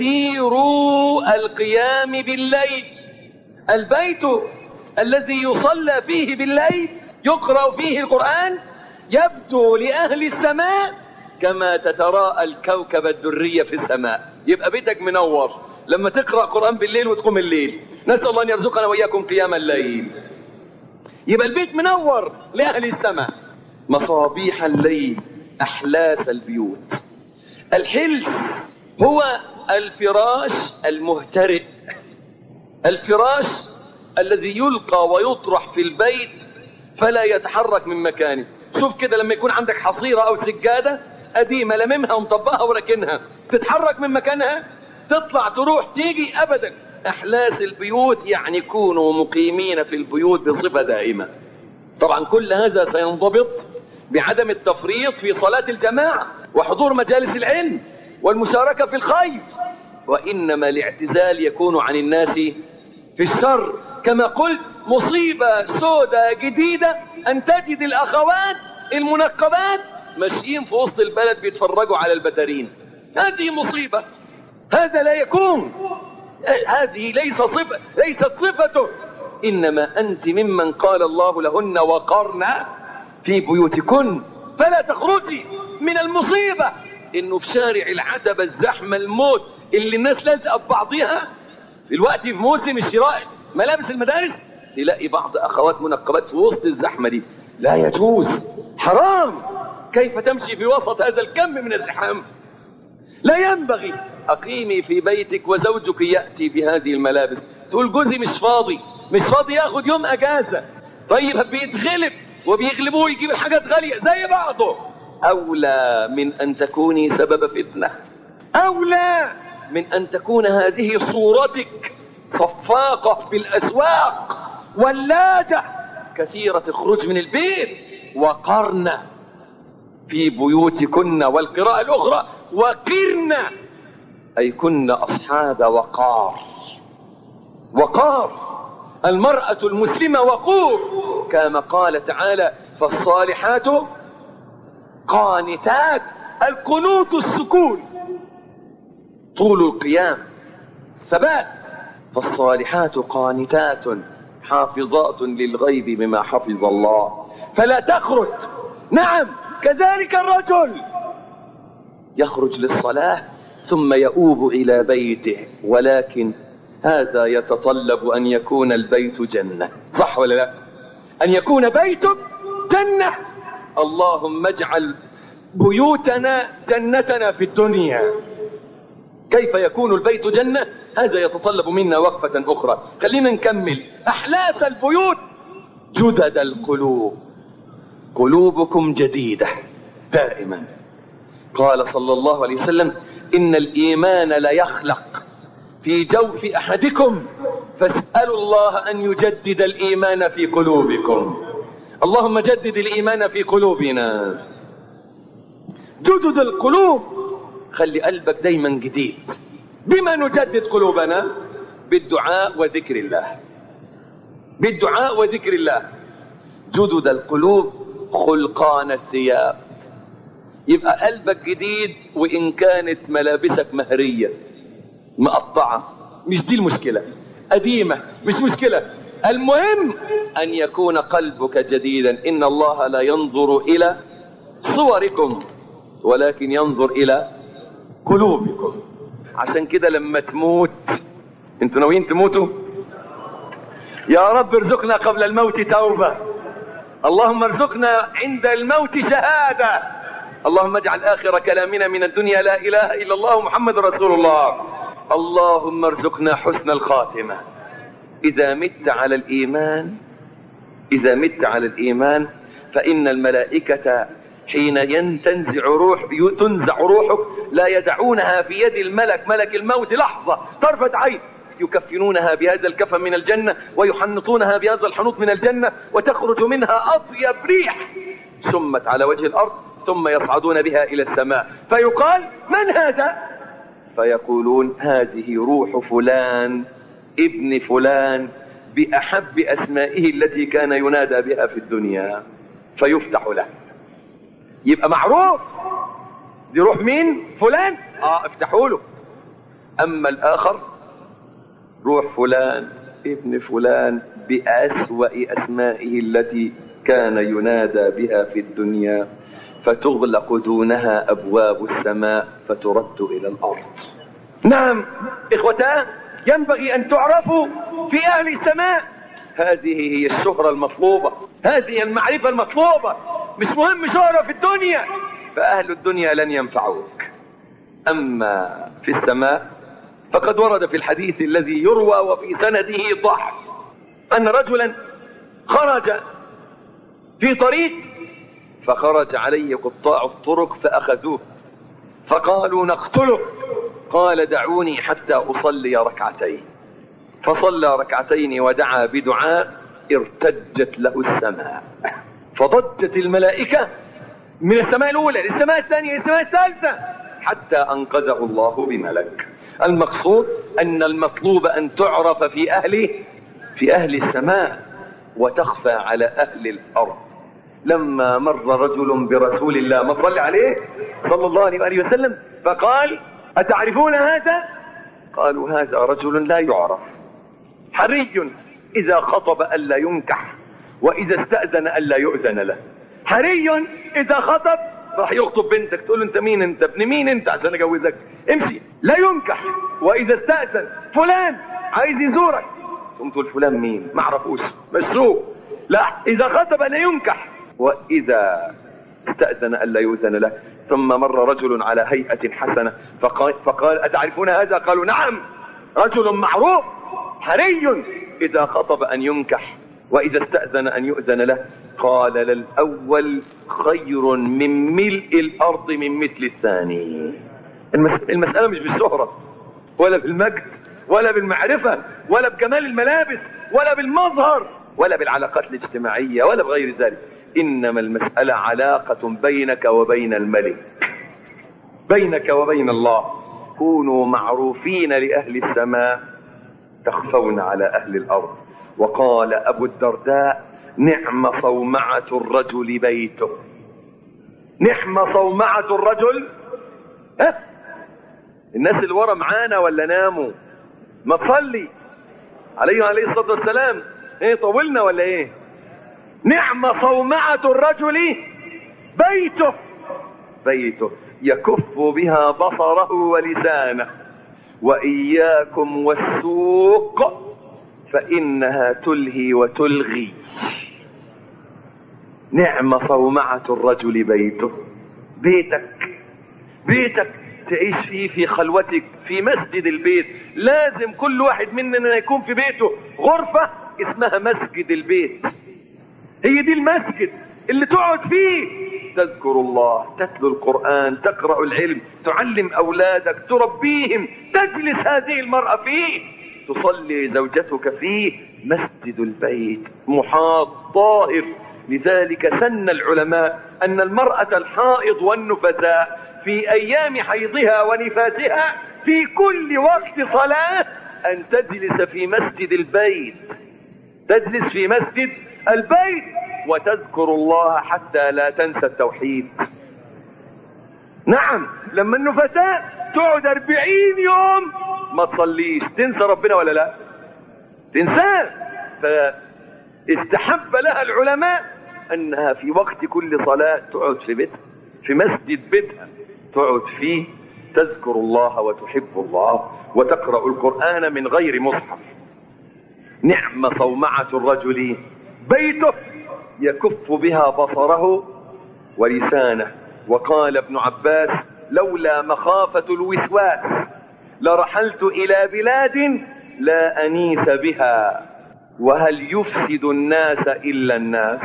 كثيروا القيام بالليل. البيت الذي يصلى فيه بالليل يقرأ فيه القرآن يبدو لأهل السماء كما تتراءى الكوكب الدري في السماء. يبقى بيتك منور لما تقرأ قرآن بالليل وتقوم الليل. نسأل الله أن يرزقنا وإياكم قيام الليل. يبقى البيت منور لأهل السماء. مصابيح الليل أحلاس البيوت. الحلس هو الفراش المهترئ، الفراش الذي يلقى ويطرح في البيت فلا يتحرك من مكانه. شوف كده لما يكون عندك حصيرة أو سجادة قديمة لممها ومطبقها وركنها، تتحرك من مكانها؟ تطلع تروح تيجي؟ أبدا. أحلاس البيوت يعني كونوا مقيمين في البيوت بصفة دائمة. طبعا كل هذا سينضبط بعدم التفريط في صلاة الجماعة وحضور مجالس العلم والمشاركة في الخير، وإنما الاعتزال يكون عن الناس في الشر. كما قلت مصيبة سودة جديدة أن تجد الأخوات المنقبات ماشيين في وسط البلد بيتفرجوا على البتارين. هذه مصيبة، هذا لا يكون، هذه ليست صفته. إنما أنت ممن قال الله لهن وقرن في بيوتكن فلا تخرجي. من المصيبة إنه في شارع العتبة الزحمة الموت اللي الناس لازقة في بعضها الوقت في موسم الشراء ملابس المدارس، تلاقي بعض أخوات منقبات في وسط الزحمة دي. لا يجوز، حرام. كيف تمشي في وسط هذا الكم من الزحام؟ لا ينبغي. أقيمي في بيتك وزوجك يأتي بهذه الملابس. تقول جوزي مش فاضي ياخد يوم أجازة. طيب بيتغلب وبيغلبوه يجيب الحاجات غالية زي بعضه. أولى من أن تكوني سبب فتنة، أولى من أن تكون هذه صورتك صفاقة في الأسواق ولاجة كثيرة الخروج من البيت. وقرن في بيوتكن، والقراءة الأخرى وقرن، أي كن أصحاب وقار. وقار، المرأة المسلمة وقور، كما قال تعالى: فالصالحات قانتات. القنوت السكون، طول القيام، ثبات. فالصالحات قانتات حافظات للغيب بما حفظ الله فلا تخرج. نعم، كذلك الرجل يخرج للصلاة ثم يؤوب إلى بيته، ولكن هذا يتطلب أن يكون البيت جنة. صح ولا لا؟ أن يكون بيتك جنة. اللهم اجعل بيوتنا جنتنا في الدنيا. كيف يكون البيت جنة؟ هذا يتطلب منا وقفة أخرى. خلينا نكمل. أحلاس البيوت جدد القلوب. قلوبكم جديدة دائما. قال صلى الله عليه وسلم: إن الإيمان لا يخلق في جوف أحدكم فاسألوا الله أن يجدد الإيمان في قلوبكم. اللهم جدد الإيمان في قلوبنا. جدد القلوب، خلي قلبك دايما جديد. بما نجدد قلوبنا؟ بالدعاء وذكر الله، بالدعاء وذكر الله. جدد القلوب خلقان الثياب. يبقى قلبك جديد وإن كانت ملابسك مهرية مقطعة مش دي المشكلة، قديمة مش مشكلة، المهم أن يكون قلبك جديدا. إن الله لا ينظر إلى صوركم ولكن ينظر إلى قلوبكم. عشان كده لما تموت، انتوا ناويين تموتوا؟ يا رب ارزقنا قبل الموت توبة، اللهم ارزقنا عند الموت شهادة، اللهم اجعل آخر كلامنا من الدنيا لا إله إلا الله محمد رسول الله. اللهم ارزقنا حسن الخاتمة. إذا مت على الإيمان، إذا مت على الإيمان فإن الملائكة حين تنزع روحك لا يدعونها في يد الملك ملك الموت لحظة طرفة عين، يكفنونها بهذا الكفن من الجنة ويحنطونها بهذا الحنوط من الجنة، وتخرج منها أطيب ريح سمت على وجه الأرض، ثم يصعدون بها إلى السماء، فيقال من هذا؟ فيقولون هذه روح فلان ابن فلان بأحب أسمائه التي كان ينادى بها في الدنيا، فيفتح له، يبقى معروف دي روح مين؟ فلان، افتحوا له. أما الآخر روح فلان ابن فلان بأسوأ أسمائه التي كان ينادى بها في الدنيا، فتغلق دونها أبواب السماء فترد إلى الأرض. نعم إخوتان، ينبغي أن تعرفوا في أهل السماء. هذه هي الشهرة المطلوبة، هذه المعرفة المطلوبة، مش مهم شهرة في الدنيا، فأهل الدنيا لن ينفعوك. أما في السماء فقد ورد في الحديث الذي يروى وفي سنده ضعف أن رجلا خرج في طريق فخرج عليه قطاع الطرق فأخذوه فقالوا نقتله، قال دعوني حتى أصلي ركعتين، فصلى ركعتين ودعا بدعاء ارتجت له السماء، فضجت الملائكة من السماء الأولى للسماء الثانية للسماء الثالثة حتى أنقذه الله بملك. المقصود أن المطلوب أن تعرف في أهل السماء وتخفى على أهل الأرض. لما مر رجل برسول الله ما صلى عليه صلى الله عليه وسلم فقال أتعرفون هذا؟ قالوا هذا رجل لا يعرف، حري إذا خطب ألا ينكح وإذا استأذن ألا يؤذن له. حري إذا خطب راح يخطب بنتك تقول له أنت مين؟ أنت ابن مين أنت عشان أجوزك؟ امشي. لا ينكح. وإذا استأذن فلان عايز يزورك ثم تقول فلان مين؟ ما عرفوش، مشروع. لا، إذا خطب لا ينكح وإذا استأذن ألا يؤذن له. ثم مر رجل على هيئة حسنة فقال أتعرفون هذا؟ قالوا نعم، رجل معروف حري إذا خطب أن ينكح وإذا استأذن أن يؤذن له. قال للأول خير من ملء الأرض من مثل الثاني. المسألة مش بالشهرة ولا بالمجد ولا بالمعرفة ولا بجمال الملابس ولا بالمظهر ولا بالعلاقات الاجتماعية ولا بغير ذلك، إنما المسألة علاقة بينك وبين الملك، بينك وبين الله. كونوا معروفين لأهل السماء تخفون على أهل الأرض. وقال أبو الدرداء نعم صومعة الرجل بيته. نعم صومعة الرجل. الناس اللي ورا معانا ولا ناموا؟ ما تصلي عليه الصلاة والسلام. طولنا ولا ايه؟ نعم صومعة الرجل بيته، بيته يكف بها بصره ولسانه. وإياكم والسوق فإنها تلهي وتلغي. نعم صومعة الرجل بيته. بيتك تعيش فيه في خلوتك في مسجد البيت. لازم كل واحد مننا يكون في بيته غرفة اسمها مسجد البيت. هي دي المسجد اللي تقعد فيه تذكر الله، تتلو القرآن، تقرأ العلم، تعلم أولادك، تربيهم. تجلس هذه المرأة فيه، تصلي زوجتك فيه. مسجد البيت محاط طاهر. لذلك سن العلماء أن المرأة الحائض والنفساء في أيام حيضها ونفاسها في كل وقت صلاة أن تجلس في مسجد البيت، تجلس في مسجد البيت وتذكر الله حتى لا تنسى التوحيد. نعم، لما النفساء تقعد 40 يوم ما تصليش تنسى ربنا ولا لا؟ تنساه. فاستحب لها العلماء انها في وقت كل صلاة تقعد في بيتها، في مسجد بيتها تقعد فيه تذكر الله وتحب الله وتقرأ القرآن من غير مصحف. نعم صومعة الرجل بيته يكف بها بصره ولسانه. وقال ابن عباس: لولا مخافة الوسواس لرحلت إلى بلاد لا أنيس بها. وهل يفسد الناس إلا الناس؟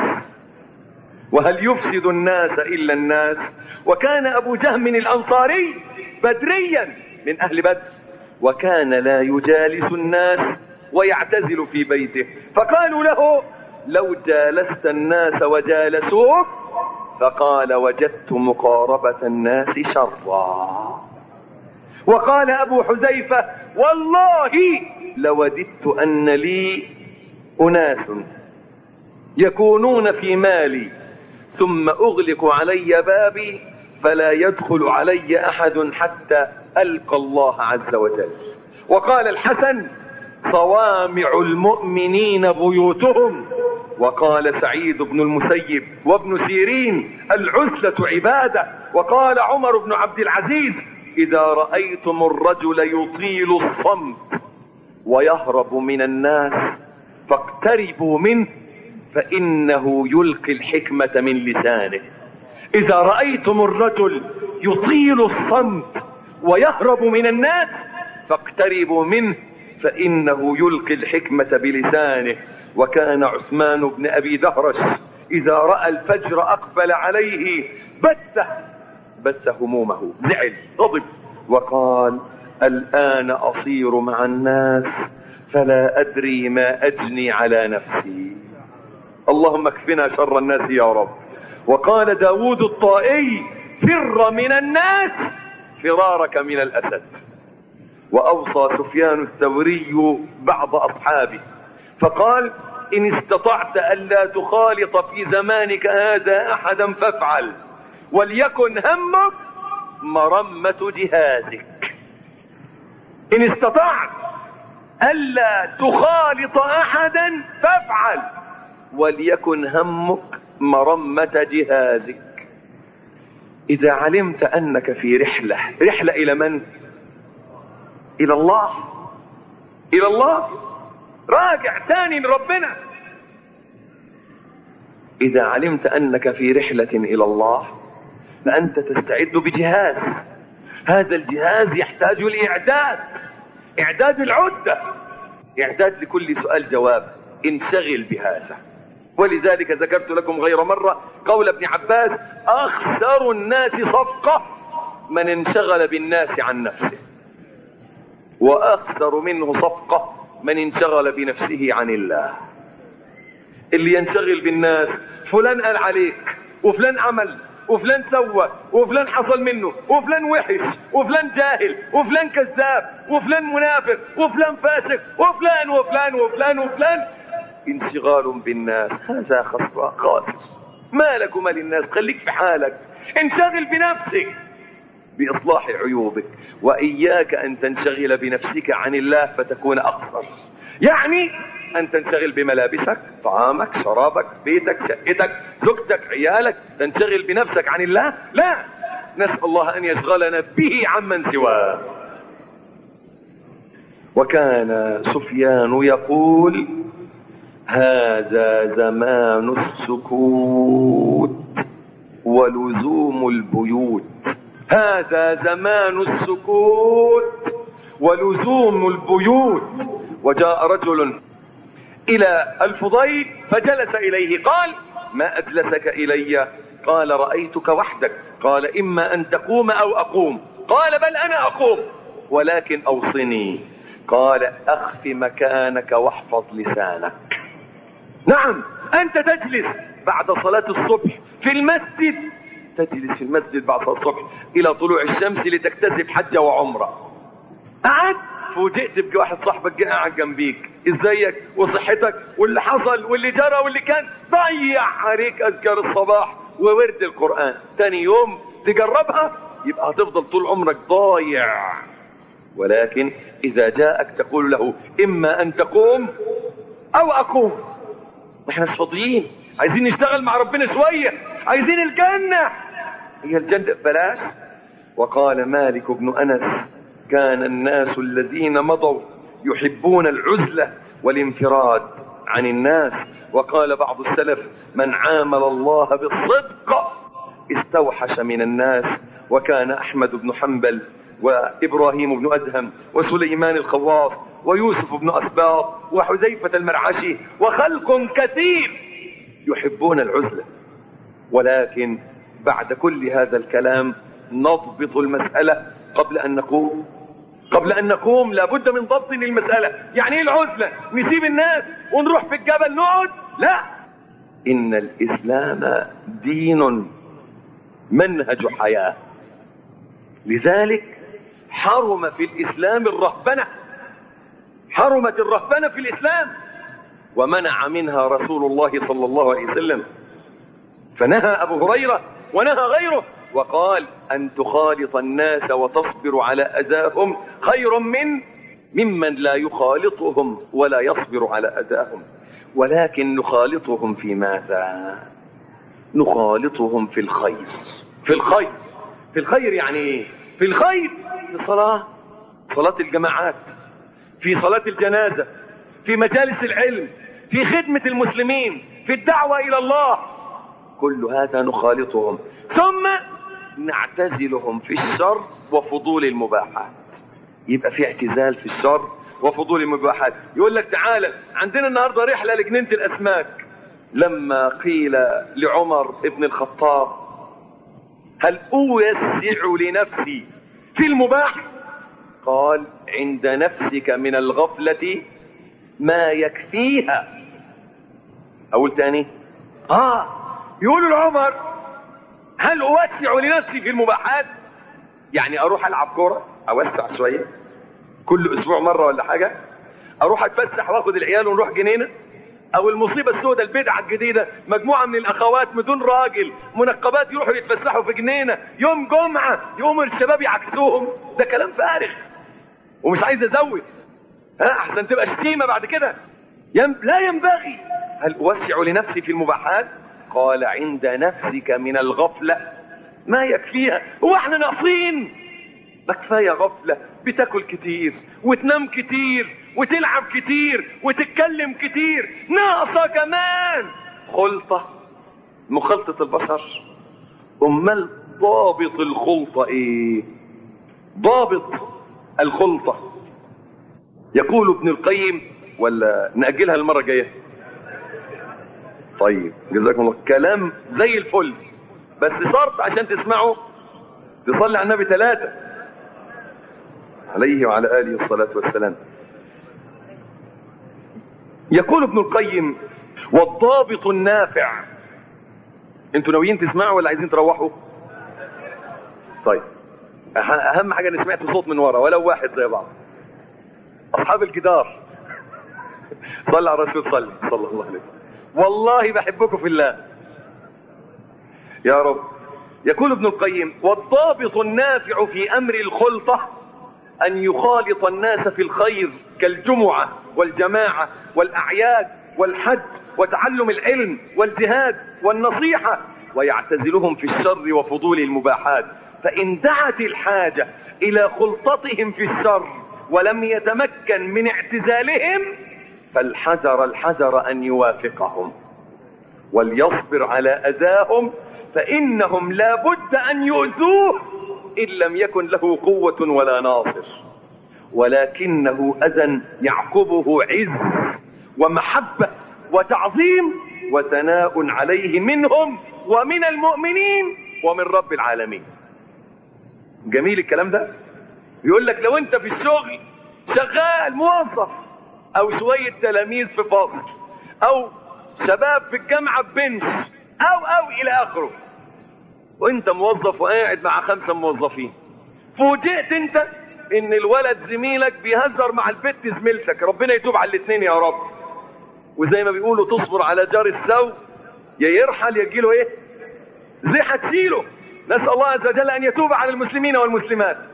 وهل يفسد الناس إلا الناس؟ وكان أبو جهم الأنصاري بدريا من أهل بدر، وكان لا يجالس الناس ويعتزل في بيته. فقالوا له: لو جالست الناس وجالسوك. فقال: وجدت مقاربة الناس شرا. وقال أبو حذيفة: والله لوددت أن لي أناس يكونون في مالي ثم أغلق علي بابي فلا يدخل علي أحد حتى ألقى الله عز وجل. وقال الحسن: صوامع المؤمنين بيوتهم. وقال سعيد بن المسيب وابن سيرين: العزلة عبادة. وقال عمر بن عبد العزيز: إذا رأيتم الرجل يطيل الصمت ويهرب من الناس فاقتربوا منه فإنه يلقي الحكمة من لسانه. إذا رأيتم الرجل يطيل الصمت ويهرب من الناس فاقتربوا منه فإنه يلقي الحكمة بلسانه. وكان عثمان بن أبي دهرش إذا رأى الفجر أقبل عليه بث همومه، زعل غضب وقال: الآن أصير مع الناس فلا أدري ما أجني على نفسي. اللهم اكفنا شر الناس يا رب. وقال داود الطائي: فر من الناس فرارك من الأسد. وأوصى سفيان الثوري بعض أصحابه فقال: إن استطعت ألا تخالط في زمانك هذا أحدا فافعل، وليكن همك مرمة جهازك. إن استطعت ألا تخالط أحدا فافعل، وليكن همك مرمة جهازك. إذا علمت أنك في رحلة إلى من؟ إلى الله. إلى الله. راجع تاني لربنا. إذا علمت أنك في رحلة إلى الله فأنت تستعد بجهاز. هذا الجهاز يحتاج لإعداد، إعداد العدة، إعداد لكل سؤال جواب. انشغل بهذا. ولذلك ذكرت لكم غير مرة قول ابن عباس: أخسر الناس صفقة من انشغل بالناس عن نفسه، وأخسر منه صفقة من انشغل بنفسه عن الله. اللي ينشغل بالناس: فلان قال عليك، وفلان عمل، وفلان سوى، وفلان حصل منه، وفلان وحش، وفلان جاهل، وفلان كذاب، وفلان منافق، وفلان فاسق، وفلان وفلان وفلان وفلان. انشغال بالناس هذا خاسر. ما لك وما للناس، خليك في حالك. انشغل بنفسك بإصلاح عيوبك، وإياك أن تنشغل بنفسك عن الله فتكون أقصر. يعني أن تنشغل بملابسك، طعامك، شرابك، بيتك، شقتك، زوجتك، عيالك. تنشغل بنفسك عن الله؟ لا، نسأل الله أن يشغلنا به عمن سواه. وكان سفيان يقول: هذا زمان السكوت ولزوم البيوت. هذا زمان السكوت ولزوم البيوت. وجاء رجل إلى الفضيل فجلس إليه، قال: ما أجلسك إلي؟ قال: رأيتك وحدك. قال: إما أن تقوم أو أقوم. قال: بل أنا أقوم، ولكن أوصني. قال: أخف مكانك واحفظ لسانك. نعم، أنت تجلس بعد صلاة الصبح في المسجد، تجلس في المسجد بعد صلاة الصبح إلى طلوع الشمس لتكتسب حج وعمرة. قعد فوجئت بواحد صاحبك جاء قاعد جنبيك، ازيك وصحتك واللي حصل واللي جرى واللي كان، ضيع عليك أذكار الصباح وورد القرآن. تاني يوم تجربها يبقى هتفضل طول عمرك ضايع. ولكن إذا جاءك تقول له إما أن تقوم أو أقوم. احنا مش فاضيين، عايزين نشتغل مع ربنا شوية، عايزين الجنة. هي الجنة ببلاش. وقال مالك بن أنس: كان الناس الذين مضوا يحبون العزلة والانفراد عن الناس. وقال بعض السلف: من عامل الله بالصدق استوحش من الناس. وكان أحمد بن حنبل وإبراهيم بن أدهم وسليمان الخواص ويوسف بن أسباط وحذيفة المرعشي وخلق كثير يحبون العزلة. ولكن بعد كل هذا الكلام نضبط المسألة قبل أن نقوم لابد من ضبط المسألة. يعني ايه العزلة؟ نسيب الناس ونروح في الجبل نقعد؟ لا، إن الإسلام دين منهج حياة. لذلك حرم في الإسلام الرهبنة، حرمت الرهبنة في الإسلام، ومنع منها رسول الله صلى الله عليه وسلم. فنهى أبو هريرة ونهى غيره وقال: أن تخالط الناس وتصبر على أذاهم خير ممن لا يخالطهم ولا يصبر على أذاهم. ولكن نخالطهم في ماذا؟ نخالطهم في الخير. في الخير يعني ايه؟ في الخير، في صلاة الجماعات، في صلاة الجنازة، في مجالس العلم، في خدمة المسلمين، في الدعوة إلى الله. كل هذا نخالطهم، ثم نعتزلهم في الشر وفضول المباحات. يبقى في اعتزال في الشر وفضول المباحات. يقول لك: تعالى عندنا النهاردة رحلة لجنينة الأسماك. لما قيل لعمر ابن الخطاب: هل أوسع لنفسي في المباح؟ قال: عند نفسك من الغفلة ما يكفيها. أقول تاني: يقول لعمر: هل أوسع لنفسي في المباحات؟ يعني أروح ألعب كورة، أوسع شوية كل أسبوع مرة ولا حاجة، أروح أتفسح وأخذ العيال ونروح جنينة. أو المصيبة السوداء البدعة الجديدة، مجموعة من الأخوات بدون راجل منقبات يروحوا يتفسحوا في جنينة يوم جمعة، يقوم الشباب يعكسوهم. ده كلام فارغ ومش عايز أزود، أحسن تبقى شتيمة بعد كده. لا ينبغي. هل أوسع لنفسي في المباحات؟ قال: عند نفسك من الغفلة ما يكفيها. هو احنا ناقصين؟ ما كفاية غفلة، بتاكل كتير وتنام كتير وتلعب كتير وتتكلم كتير، ناقصة كمان خلطة، مخلطة البشر. أمال ضابط الخلطة ايه؟ ضابط الخلطة يقول ابن القيم، ولا نأجلها المرة الجاية؟ طيب جزاكم الله، كلام زي الفل، بس شرط عشان تسمعوا تصلي على النبي 3 عليه وعلى آله الصلاة والسلام. يقول ابن القيم: والضابط النافع. انتوا ناويين تسمعوا ولا عايزين تروحوا؟ طيب، اهم حاجة ان سمعت صوت من ورا ولو واحد زي بعض. اصحاب الجدار صلى على الرسول صلى الله عليه وسلم. والله بحبكم في الله يا رب. يقول ابن القيم: والضابط النافع في امر الخلطة ان يخالط الناس في الخير كالجمعة والجماعة والاعياد والحج وتعلم العلم والجهاد والنصيحة، ويعتزلهم في الشر وفضول المباحات. فان دعت الحاجة الى خلطتهم في الشر ولم يتمكن من اعتزالهم فالحذر أن يوافقهم وليصبر على أذاهم، فإنهم لا بد أن يؤذوه إن لم يكن له قوة ولا ناصر، ولكنه أذى يعقبه عز ومحبة وتعظيم وثناء عليه منهم ومن المؤمنين ومن رب العالمين. جميل الكلام ده. يقول لك لو انت في الشغل شغال موظف، او شوية تلاميذ في فصل، او شباب في الجامعة ببنش، او الى اخره، وانت موظف وقاعد مع 5 موظفين، فوجئت انت ان الولد زميلك بيهزر مع البت زميلتك، ربنا يتوب على الاثنين يا رب. وزي ما بيقولوا تصبر على جار السوء يا يرحل يجيله زي هتشيله. نسأل الله عز وجل ان يتوب على المسلمين والمسلمات.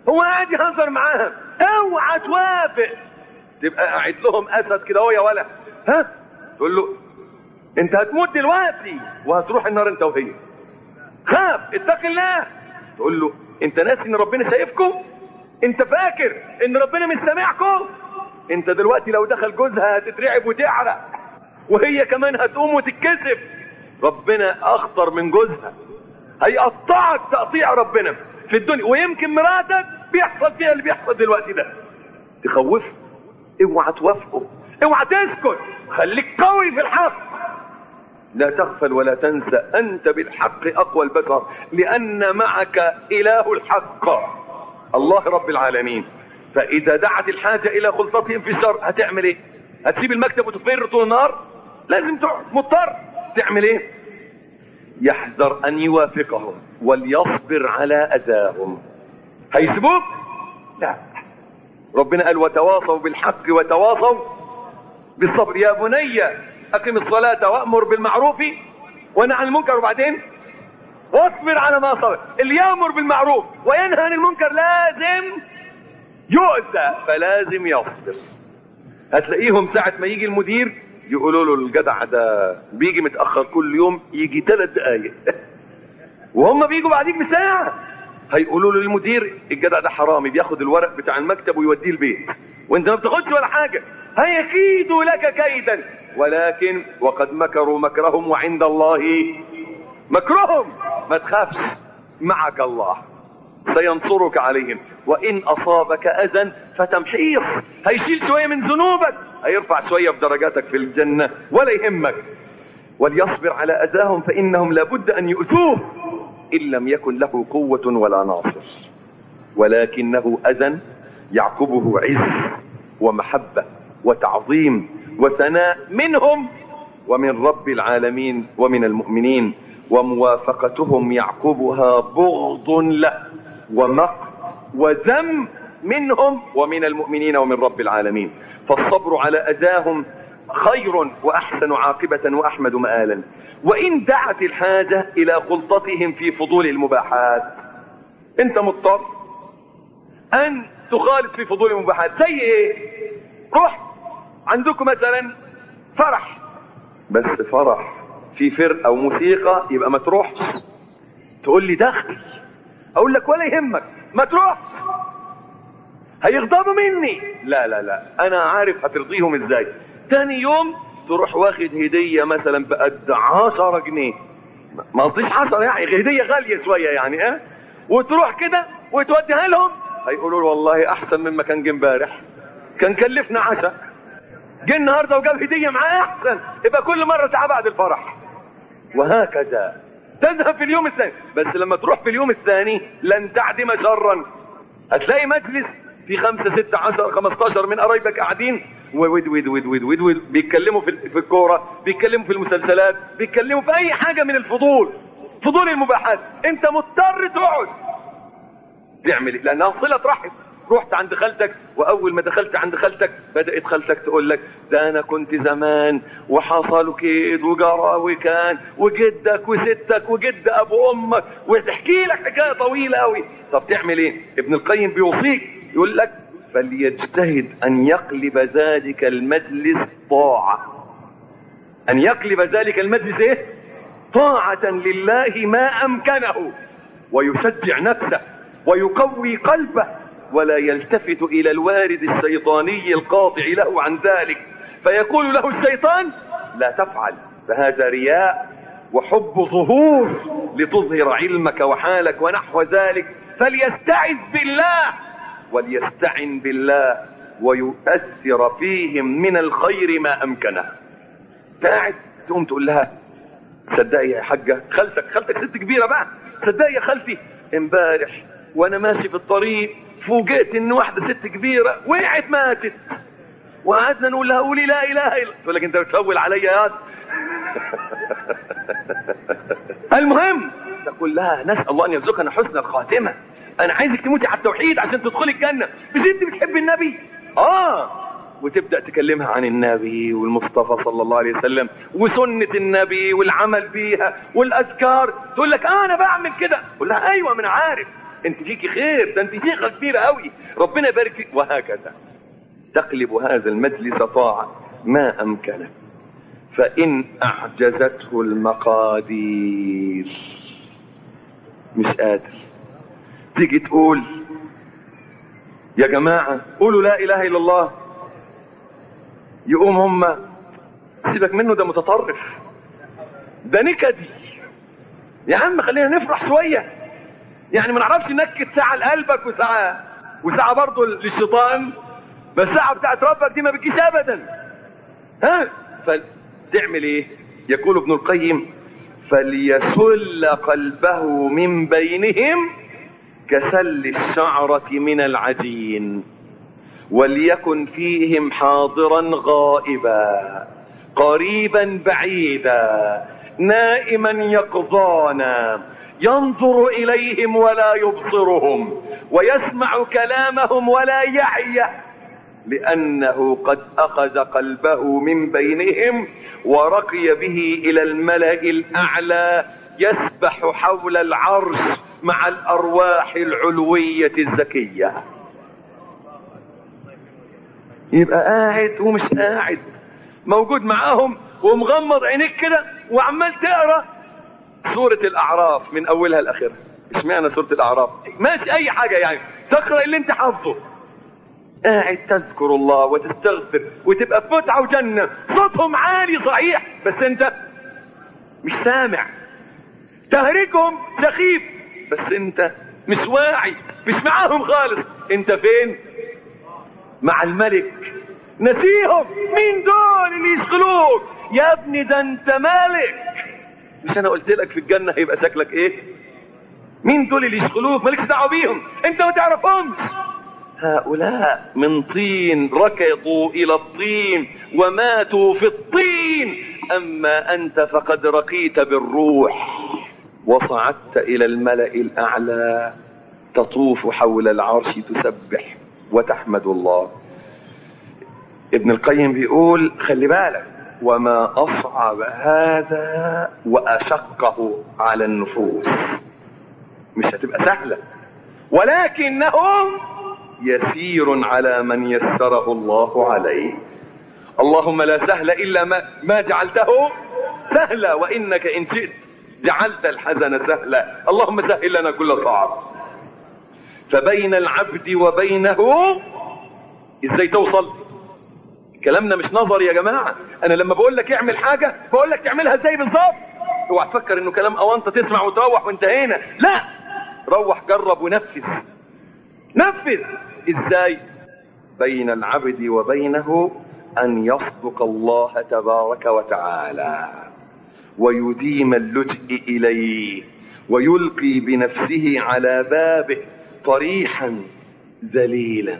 هو قاعد يهزر معاهم. اوعى توافق تبقى قاعد لهم اسد كده هو يا ولا ها، تقول له انت هتموت دلوقتي وهتروح النار انت وهي، خاف اتق الله. تقول له انت ناسي ان ربنا شايفكم؟ انت فاكر ان ربنا مش سامعكم؟ انت دلوقتي لو دخل جوزها هتترعب وتعرق، وهي كمان هتقوم وتتكسف. ربنا اخطر من جوزها، هيقطعك تقطيع ربنا في الدنيا، ويمكن مراتك بيحصل فيها اللي بيحصل دلوقتي ده. تخوف، اوعى توافقه، اوعى تسكت، خليك قوي في الحق. لا تغفل ولا تنسى انت بالحق اقوى البشر، لان معك اله الحق الله رب العالمين. فاذا دعت الحاجة الى خلطتهم في الشر هتعمل ايه؟ هتسيب المكتب وتفر طول النهار؟ لازم تقعد، مضطر. تعمل ايه؟ يحذر ان يوافقهم وليصبر على اذاهم. هيسيبوك؟ لا. ربنا قال وتواصوا بالحق وتواصوا بالصبر. يا بني اقم الصلاة وامر بالمعروف ونهى عن المنكر، وبعدين واصبر على ما صبر. اللي يامر بالمعروف وينهى عن المنكر لازم يؤذى، فلازم يصبر. هتلاقيهم ساعة ما يجي المدير يقولوا له الجدع ده بيجي متأخر كل يوم يجي 3 دقايق وهم بيجوا بعديك بساعة. هيقولوا له للمدير الجدع ده حرامي بياخد الورق بتاع المكتب ويوديه البيت وانت ما بتاخدش ولا حاجة. هيكيدوا لك كيدا، ولكن وقد مكروا مكرهم وعند الله مكرهم. ما تخافش، معك الله سينصرك عليهم. وإن أصابك أذى فتمحيص، هيشيل شوية من ذنوبك، هيرفع شوية في درجاتك في الجنة ولا يهمك. وليصبر على أذاهم فإنهم لابد أن يؤذوه إن لم يكن له قوة ولا ناصر، ولكنه أذى يعقبه عز ومحبة وتعظيم وثناء منهم ومن رب العالمين ومن المؤمنين، وموافقتهم يعقبها بغض له ومقت وذم منهم ومن المؤمنين ومن رب العالمين. فالصبر على أذاهم خير وأحسن عاقبة وأحمد مآلا. وإن دعت الحاجة إلى خلطتهم في فضول المباحات، أنت مضطر أن تخالط في فضول المباحات. زي إيه؟ روح عندكم مثلا فرح، بس فرح في فرقة أو موسيقى يبقى ما تروحش. تقول لي دخل، أقول لك ولا يهمك ما تروحش، هيغضبوا مني. لا لا لا، أنا عارف هترضيهم إزاي. تاني يوم تروح واخد هدية مثلا بقد 10 جنيه، ما قصديش 10 يعني هدية غالية شوية يعني وتروح كده وتوديها لهم، هيقولوا والله أحسن مما كان جه امبارح، كان كلفنا عشاء، جه النهارده وجاب هدية معاه أحسن، يبقى كل مرة تعال بعد الفرح. وهكذا تذهب في اليوم الثاني. بس لما تروح في اليوم الثاني لن تعدم شرا. هتلاقي مجلس في 5 6 10 15 من قرايبك قاعدين ود ود ود ود ود ود بيتكلموا في الكورة، بيتكلموا في المسلسلات، بيتكلموا في اي حاجة من الفضول، فضول المباحات. انت مضطر تقعد تعمل ايه؟ لانها صلة رحم. رحت عند خالتك، واول ما دخلت عند خالتك بدأت خالتك تقول لك ده انا كنت زمان وحصل كيد وجرى وكان وجدك وستك وجد ابو امك، وتحكي لك حكاية طويلة قوي. طب تعمل ايه؟ ابن القيم بيوصيك يقول لك فليجتهد ان يقلب ذلك المجلس طاعة. ان يقلب ذلك المجلس ايه؟ طاعة لله ما امكنه، ويشجع نفسه ويقوي قلبه، ولا يلتفت الى الوارد الشيطاني القاطع له عن ذلك، فيقول له الشيطان لا تفعل، فهذا رياء وحب ظهور لتظهر علمك وحالك ونحو ذلك. فليستعذ بالله وليستعن بالله ويؤثر فيهم من الخير ما امكنه. قاعد تقوم تقول لها صدقي يا حاجة، خالتك ست كبيرة بقى، صدقي يا خالتي امبارح وانا ماشي في الطريق فوجئت ان واحدة ست كبيرة وقعت ماتت، وقعدنا نقول لها قولي لا اله الا الله. تقول لك انت بتفول عليا يا المهم تقول لها نسأل الله ان يرزقنا حسن الخاتمة، انا عايزك تموتي على التوحيد عشان تدخلي الجنة. مش انت بتحب النبي؟ وتبدأ تكلمها عن النبي والمصطفى صلى الله عليه وسلم وسنة النبي والعمل بيها والأذكار. تقول لك أنا بعمل كده. تقول لها أيوة من عارف، انت فيكي خير، ده انت شيخة كبيرة قوي، ربنا يبارك فيك. وهكذا تقلب هذا المجلس طاعة ما أمكنه. فإن أعجزته المقادير مش قادر، تيجي تقول يا جماعة قولوا لا إله إلا الله، يقوم هم سيبك منه ده متطرف، ده نكدي، يا عم خلينا نفرح شوية، يعني ما نعرفش نكد ساعة لقلبك وساعة برضه للشيطان، بس ساعة بتاعت ربك دي ما بتجيش أبدا. ها فتعمل ايه؟ يقول ابن القيم فليسل قلبه من بينهم كسل الشعرة من العجين، وليكن فيهم حاضرا غائبا قريبا بعيدا نائما يقظانا، ينظر إليهم ولا يبصرهم، ويسمع كلامهم ولا يعيه، لأنه قد أخذ قلبه من بينهم ورقي به إلى الملأ الأعلى، يسبح حول العرش مع الأرواح العلوية الزكية. يبقى قاعد ومش قاعد، موجود معاهم ومغمض عينيك كده وعمال تقرأ سورة الأعراف من أولها لآخرها. اشمعنى سورة الأعراف؟ ماشي أي حاجة يعني، تقرأ اللي انت حافظه، قاعد تذكر الله وتستغفر وتبقى في متعة وجنة، صوتهم عالي صحيح بس انت مش سامع، تهريجهم سخيف بس انت مش واعي، مش معاهم خالص. انت فين؟ مع الملك، نسيهم. مين دول اللي يشغلوك يا ابني؟ ده انت ملك، مش انا قلت لك في الجنة هيبقى شكلك ايه؟ مين دول اللي يشغلوك؟ مالكش دعوة بيهم، انت ما تعرفهمش. هؤلاء من طين ركضوا إلى الطين وماتوا في الطين، أما أنت فقد رقيت بالروح وصعدت إلى الملأ الأعلى، تطوف حول العرش تسبح وتحمد الله. ابن القيم بيقول خلي بالك، وما أصعب هذا وأشقه على النفوس، مش هتبقى سهلة، ولكنهم يسير على من يسره الله عليه. اللهم لا سهل إلا ما جعلته سهلا، وإنك إن شئت جعلت الحزن سهلا. اللهم سهل لنا كل صعب. فبين العبد وبينه ازاي توصل؟ كلامنا مش نظري يا جماعة، انا لما بقول لك اعمل حاجة بقول لك تعملها ازاي بالظبط. اوعى تفكر انه كلام اوانطة تسمع وتروح وانتهينا، لا، روح جرب ونفذ. نفذ ازاي؟ بين العبد وبينه ان يصدق الله تبارك وتعالى ويديم اللجء اليه ويلقي بنفسه على بابه طريحا ذليلا،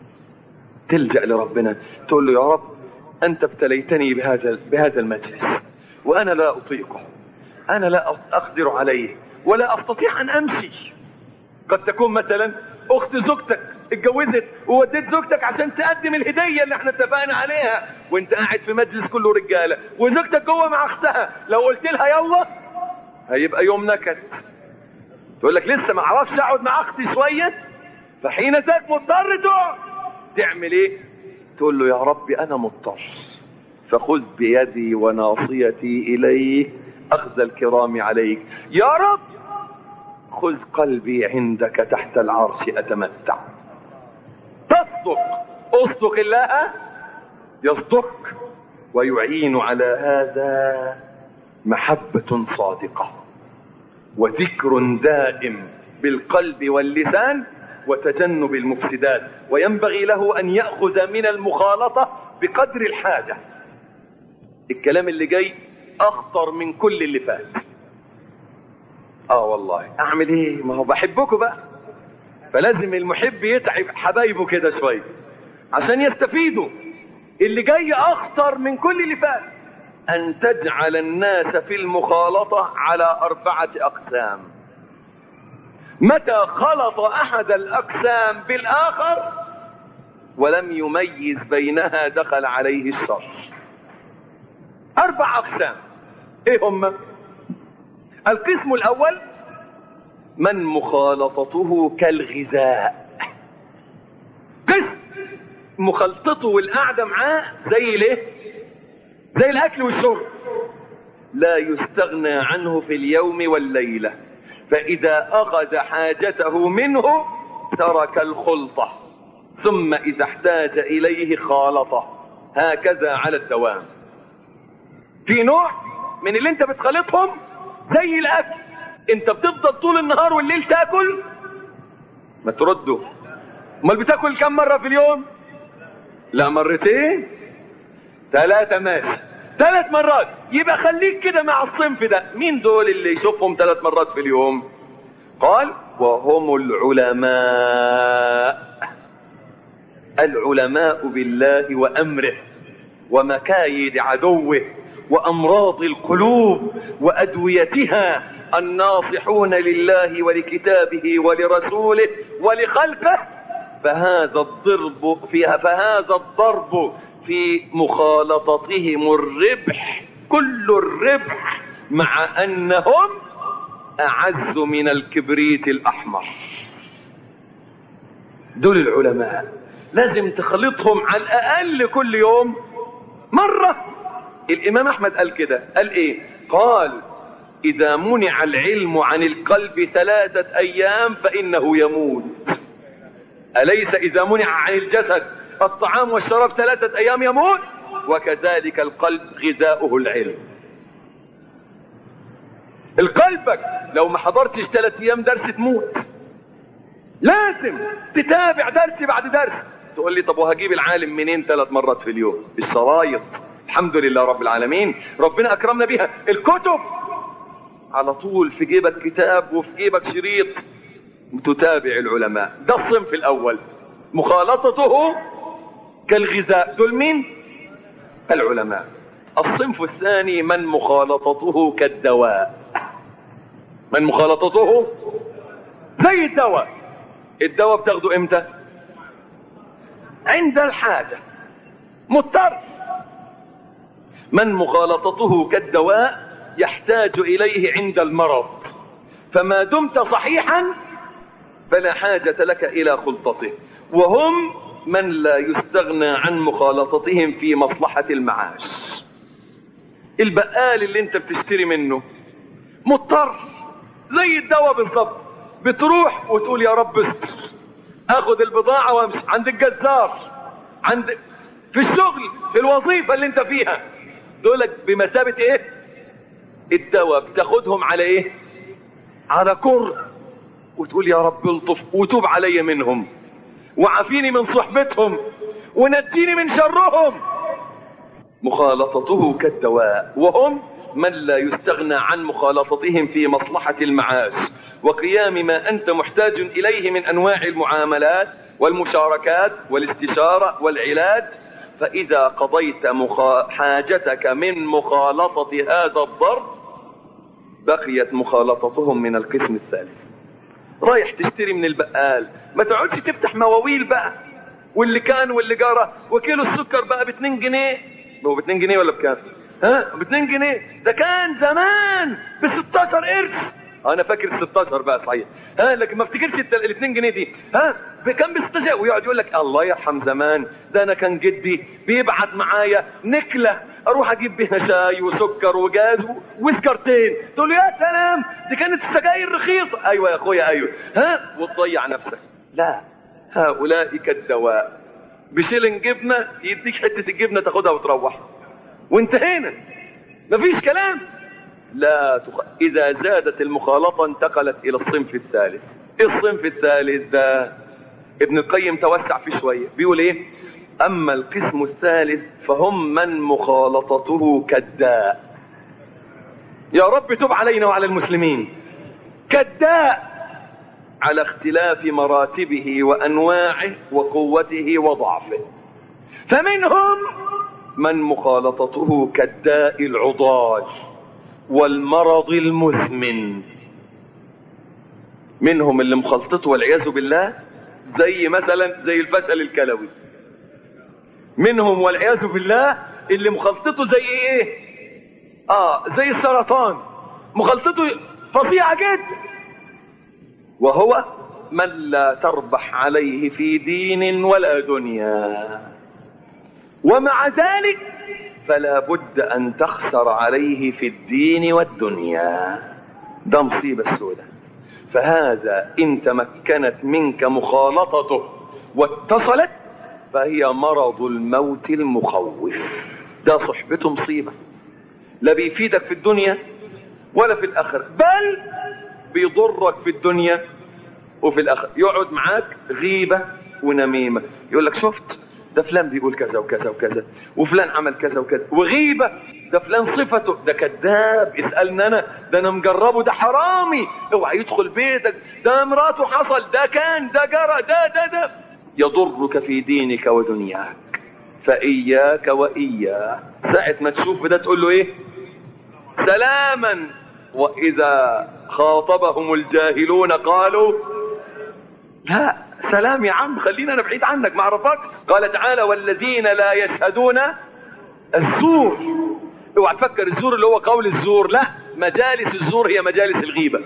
تلجأ لربنا تقول له يا رب انت ابتليتني بهذا المجلس وانا لا اطيقه، انا لا اقدر عليه ولا استطيع ان امشي. قد تكون مثلا اخت زوجتك اتجوزت ووديت زوجتك عشان تقدم الهدية اللي احنا اتفقنا عليها، وانت قاعد في مجلس كله رجالة وزوجتك جوه مع اختها، لو قلت لها يلا هيبقى يوم نكد، تقول لك لسه ما اعرفش اقعد مع اختي شوية، فحين ذاك مضطر تقعد. تعمل ايه؟ تقول له يا ربي انا مضطر، فخذ بيدي وناصيتي اليه اخذ الكرام عليك، يا رب خذ قلبي عندك تحت العرش اتمتع. تصدق، اصدق الله يصدق، ويعين على هذا محبة صادقة وذكر دائم بالقلب واللسان وتجنب المفسدات، وينبغي له ان يأخذ من المخالطة بقدر الحاجة. الكلام اللي جاي اخطر من كل اللي فات. والله اعمل ايه؟ ما هو بحبكم بقى، فلازم المحب يتعب حبايبه كده شوية عشان يستفيدوا. اللي جاي اخطر من كل اللي فات، ان تجعل الناس في المخالطة على 4 أقسام. متى خلط احد الاقسام بالاخر ولم يميز بينها دخل عليه الشر. 4 أقسام. ايه هم؟ القسم الاول من مخالطته كالغذاء. قسم مخالطته والقعدة معاه زي الايه؟ زي الاكل والشرب، لا يستغنى عنه في اليوم والليلة، فإذا أخذ حاجته منه ترك الخلطة، ثم إذا احتاج إليه خالطه، هكذا على الدوام. في نوع من اللي انت بتخلطهم زي الأكل، انت بتفضل طول النهار والليل تاكل، ما ترده. امال بتاكل كم مرة في اليوم؟ لا مرتين 3 ماشي، 3 مرات. يبقى خليك كده مع الصنف ده. مين دول اللي يشوفهم 3 مرات في اليوم؟ قال وهم العلماء. العلماء بالله وأمره ومكايد عدوه وأمراض القلوب وأدويتها، الناصحون لله ولكتابه ولرسوله ولخلقه. فهذا الضرب في مخالطتهم الربح، كل الربح، مع أنهم أعز من الكبريت الأحمر. دول العلماء لازم تخلطهم على الأقل كل يوم مرة. الإمام أحمد قال كده، قال إيه؟ قال إذا منع العلم عن القلب 3 أيام فإنه يموت. أليس إذا منع عن الجسد الطعام والشراب 3 أيام يموت؟ وكذلك القلب غذاؤه العلم. القلبك لو ما حضرتش 3 أيام درس تموت. لازم تتابع درس بعد درس. تقول لي طب وهجيب العالم منين 3 مرات في اليوم؟ الشرايط، الحمد لله رب العالمين، ربنا أكرمنا بها. الكتب على طول في جيبك كتاب وفي جيبك شريط، تتابع العلماء. ده الصنف الأول، مخالطته كالغذاء. دول مين؟ العلماء. الصنف الثاني من مخالطته كالدواء. من مخالطته زي الدواء. الدواء بتاخده امتى؟ عند الحاجة، مضطر. من مخالطته كالدواء يحتاج إليه عند المرض، فما دمت صحيحا فلا حاجة لك إلى خلطته. وهم من لا يستغنى عن مخالطتهم في مصلحة المعاش. البقال اللي انت بتشتري منه مضطر، زي الدواء بالضبط. بتروح وتقول يا رب استر، اخذ البضاعة وامشي. عند الجزار، في الشغل، في الوظيفة اللي انت فيها، دولك بمثابة ايه؟ الدواء. بتاخدهم على ايه؟ على كره، وتقول يا رب الطف وتوب علي منهم وعافيني من صحبتهم ونجيني من شرهم. مخالطته كالدواء. وهم من لا يستغنى عن مخالطتهم في مصلحة المعاش وقيام ما أنت محتاج إليه من أنواع المعاملات والمشاركات والاستشارة والعلاج. فإذا قضيت حاجتك من مخالطة هذا الضرب بقيت مخالطتهم من القسم الثالث. رايح تشتري من البقال، ما تقعدش تفتح مواويل بقى، واللي كان واللي جرى. وكيلو السكر بقى ب2 جنيه. هو ب2 جنيه ولا بكام؟ ب2 جنيه. ده كان زمان ب16 قرش. انا فاكر 16 بقى صحيح. لكن ما افتكرش ال2 جنيه دي. كان ب16. ويقعد يقول لك الله يرحم زمان، ده انا كان جدي بيبعت معايا نكله اروح اجيب بيها شاي وسكر وجاز وسكرتين. تقول له يا سلام، دي كانت السجاير رخيصه. ايوه يا اخويا ايوه. وتضيع نفسك. لا، هؤلاء كالدواء. بشيلن جبنه يديك حته الجبنه تاخدها وتروح وانتهينا، مفيش كلام. لا إذا زادت المخالطة انتقلت إلى الصنف الثالث. الصنف الثالث ده ابن القيم توسع فيه شوية، بيقول إيه؟ أما القسم الثالث فهم من مخالطته كالداء. يا رب تب علينا وعلى المسلمين. كالداء على اختلاف مراتبه وأنواعه وقوته وضعفه. فمنهم من مخالطته كالداء العضال والمرض المزمن. منهم اللي مخالطته والعياذ بالله زي مثلا زي الفشل الكلوي. منهم والعياذ بالله اللي مخالطته زي ايه؟ زي السرطان. مخالطته فظيعة جدا. وهو من لا تربح عليه في دين ولا دنيا، ومع ذلك فلا بد أن تخسر عليه في الدين والدنيا. ده مصيبة سودة. فهذا إن تمكنت منك مخالطته واتصلت فهي مرض الموت المخوف. ده صحبته مصيبة، لا بيفيدك في الدنيا ولا في الآخرة، بل بيضرك في الدنيا وفي الآخرة. يقعد معاك غيبة ونميمة، يقول لك شفت ده فلان بيقول كذا وكذا وكذا، وفلان عمل كذا وكذا، وغيبة ده فلان صفته، ده كذاب، اسألنا أنا، ده أنا مجربه، ده حرامي، اوعى يدخل بيتك، ده مراته حصل، ده كان، ده جرى، ده يضرك في دينك ودنياك. فإياك وإياه. ساعة ما تشوف ده تقول له إيه؟ سلاما. وإذا خاطبهم الجاهلون قالوا لا سلام يا عم، خلينا أنا بعيد عنك ما أعرفكش. قال تعالى والذين لا يشهدون الزور. اوعى تفكر الزور اللي هو قول الزور، لا، مجالس الزور هي مجالس الغيبة.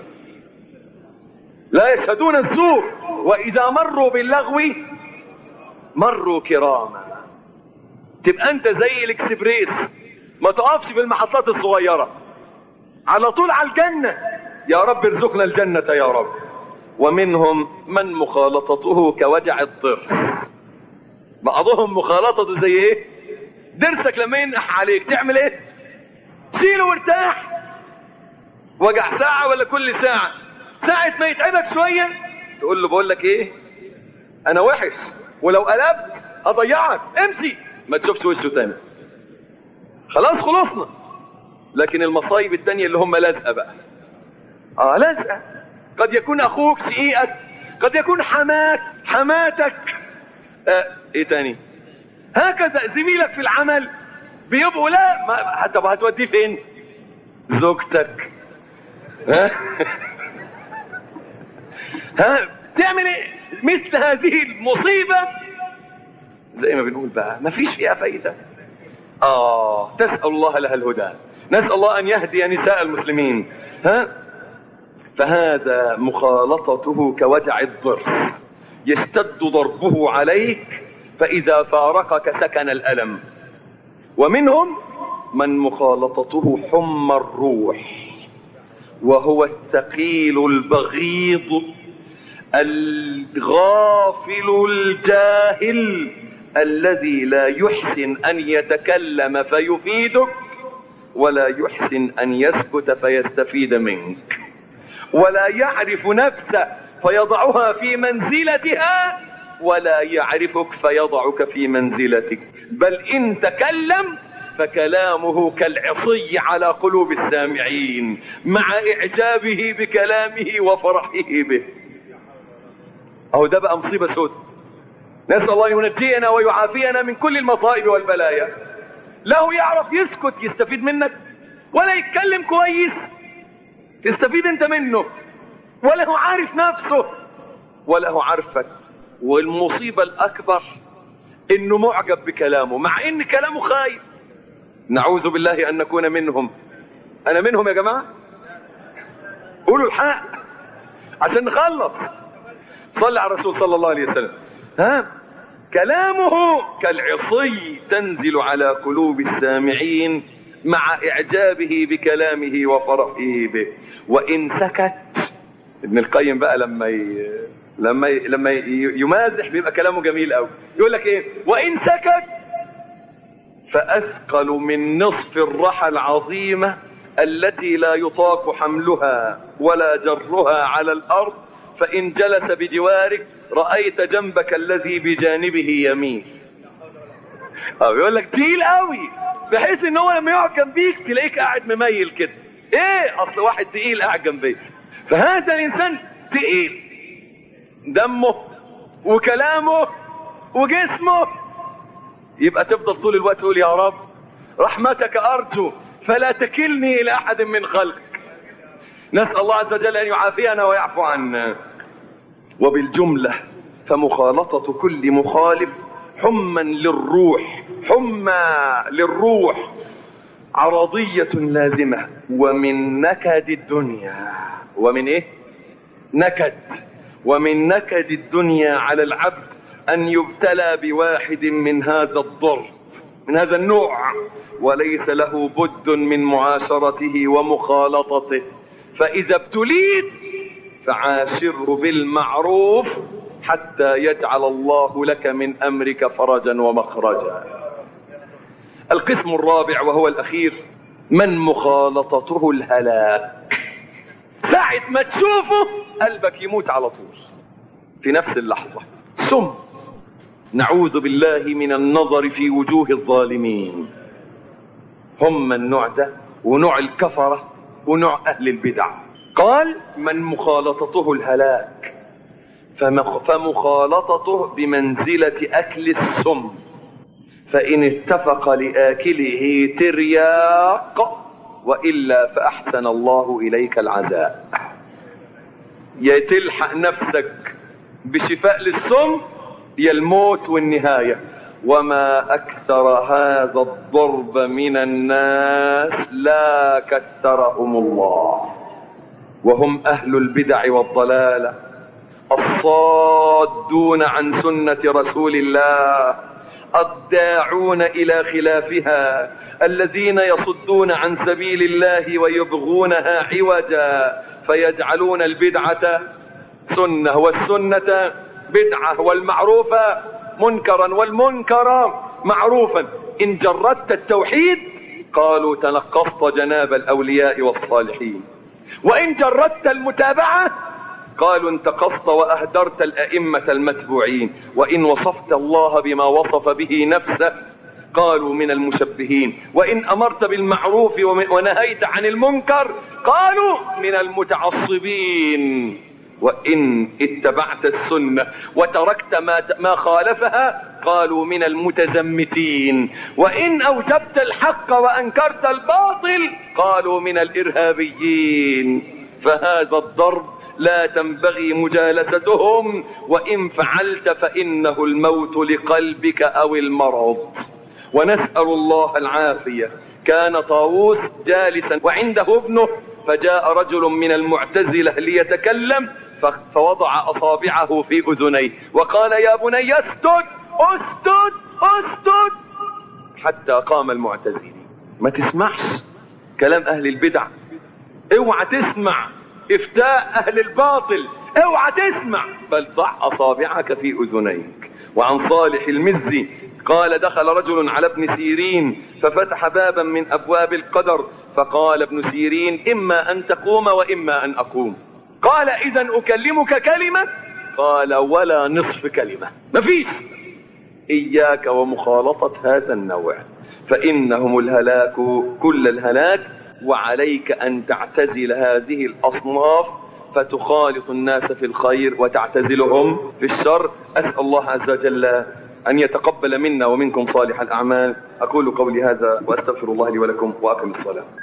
لا يشهدون الزور وإذا مروا باللغو مروا كراما. تبقى أنت زي الإكسبريس، ما تقفش في المحطات الصغيرة، على طول على الجنة. يا رب ارزقنا الجنة يا رب. ومنهم من مخالطته كوجع الضرس. بعضهم مخالطته زي ايه؟ ضرسك لما ينقح عليك تعمل ايه؟ شيله وارتاح. وجع ساعة ولا كل ساعة. ساعة ما يتعبك شوية تقول له بقول لك ايه؟ انا وحش، ولو قلبت اضيعك، امشي، ما تشوفش وشه تاني. خلاص خلصنا. لكن المصايب التانية اللي هم لازقة بقى. لازقة. قد يكون اخوك شقيقك، قد يكون حماك، حماتك، ايه تاني؟ هكذا زميلك في العمل بيبقوا لا حتى هتوديه فين؟ زوجتك. تعمل ايه؟ مثل هذه المصيبة زي ما بنقول بقى ما فيش فيها فايدة. تسأل الله لها الهدى، نسأل الله ان يهدي نساء المسلمين. فهذا مخالطته كوجع الضرس، يشتد ضربه عليك فإذا فارقك سكن الألم. ومنهم من مخالطته حمى الروح، وهو الثقيل البغيض الغافل الجاهل الذي لا يحسن أن يتكلم فيفيدك، ولا يحسن أن يسكت فيستفيد منك، ولا يعرف نفسه فيضعها في منزلتها، ولا يعرفك فيضعك في منزلتك. بل إن تكلم فكلامه كالعصي على قلوب السامعين مع إعجابه بكلامه وفرحه به. ده بقى مصيبة سود. نسأل الله ينجينا ويعافينا من كل المصائب والبلايا. له يعرف يسكت يستفيد منك، ولا يتكلم كويس تستفيد انت منه، ولا هو عارف نفسه ولا هو عارفك. والمصيبة الأكبر إنه معجب بكلامه مع إن كلامه خايف. نعوذ بالله أن نكون منهم. أنا منهم يا جماعة؟ قولوا الحق عشان نخلص. صلى على الرسول صلى الله عليه وسلم. كلامه كالعصي تنزل على قلوب السامعين مع إعجابه بكلامه وفرحه به. وإن سكت، ابن القيم بقى لما يمازح بيبقى كلامه جميل قوي. يقول لك ايه؟ وإن سكت فأثقل من نصف الرحى العظيمة التي لا يطاق حملها ولا جرها على الأرض، فإن جلس بجوارك رأيت جنبك الذي بجانبه يمين. بيقول لك تقيل قوي، بحيث ان هو لما يقعد جنبيك تلاقيك قاعد مميل كده. ايه؟ اصل واحد تقيل قاعد جنبيك. فهذا الانسان تقيل، دمه وكلامه وجسمه. يبقى تفضل طول الوقت تقول يا رب رحمتك ارجو فلا تكلني الى احد من خلقك. نسأل الله عز وجل ان يعافينا ويعفو عنا. وبالجملة فمخالطة كل مخالف حما للروح، حمى للروح عرضية لازمة، ومن نكد الدنيا. ومن ايه؟ نكد ومن نكد الدنيا على العبد أن يبتلى بواحد من هذا الضر، من هذا النوع، وليس له بد من معاشرته ومخالطته. فإذا ابتليت فعاشره بالمعروف حتى يجعل الله لك من أمرك فرجا ومخرجا. القسم الرابع وهو الأخير: من مخالطته الهلاك. ساعة ما تشوفه قلبك يموت على طول في نفس اللحظة. ثم نعوذ بالله من النظر في وجوه الظالمين. هم النوع ده ونوع الكفرة ونوع أهل البدع. قال: من مخالطته الهلاك فمخالطته بمنزلة أكل السم، فإن اتفق لآكله ترياق وإلا فأحسن الله إليك العزاء. يا تلحق نفسك بشفاء للسم يا الموت والنهاية. وما أكثر هذا الضرب من الناس لا كثرهم الله، وهم أهل البدع والضلالة الصادون عن سنة رسول الله، الداعون إلى خلافها، الذين يصدون عن سبيل الله ويبغونها عوجا، فيجعلون البدعة سنة والسنة بدعة والمعروف منكرا والمنكر معروفا. إن جردت التوحيد قالوا تنقصت جناب الأولياء والصالحين، وإن جردت المتابعة قالوا انتقصت وأهدرت الأئمة المتبوعين، وإن وصفت الله بما وصف به نفسه قالوا من المشبهين، وإن أمرت بالمعروف ونهيت عن المنكر قالوا من المتعصبين، وإن اتبعت السنة وتركت ما خالفها قالوا من المتزمتين، وإن أوجبت الحق وأنكرت الباطل قالوا من الإرهابيين. فهذا الضرب لا تنبغي مجالستهم، وإن فعلت فإنه الموت لقلبك أو المرض. ونسأل الله العافية. كان طاووس جالسا وعنده ابنه، فجاء رجل من المعتزلة ليتكلم فوضع أصابعه في أذنيه وقال: يا بني اسكت اسكت اسكت، حتى قام المعتزلي. ما تسمعش كلام أهل البدع، اوعى تسمع افتاء أهل الباطل، اوعى تسمع، بل ضع أصابعك في أذنيك. وعن صالح المزي قال: دخل رجل على ابن سيرين ففتح بابا من أبواب القدر، فقال ابن سيرين: إما أن تقوم وإما أن أقوم. قال: إذن أكلمك كلمة؟ قال: ولا نصف كلمة، مفيش. إياك ومخالطة هذا النوع، فإنهم الهلاك كل الهلاك، وعليك أن تعتزل هذه الأصناف فتخالط الناس في الخير وتعتزلهم في الشر. أسأل الله عز وجل أن يتقبل منا ومنكم صالح الأعمال. أقول قولي هذا وأستغفر الله لي ولكم وأقم الصلاة.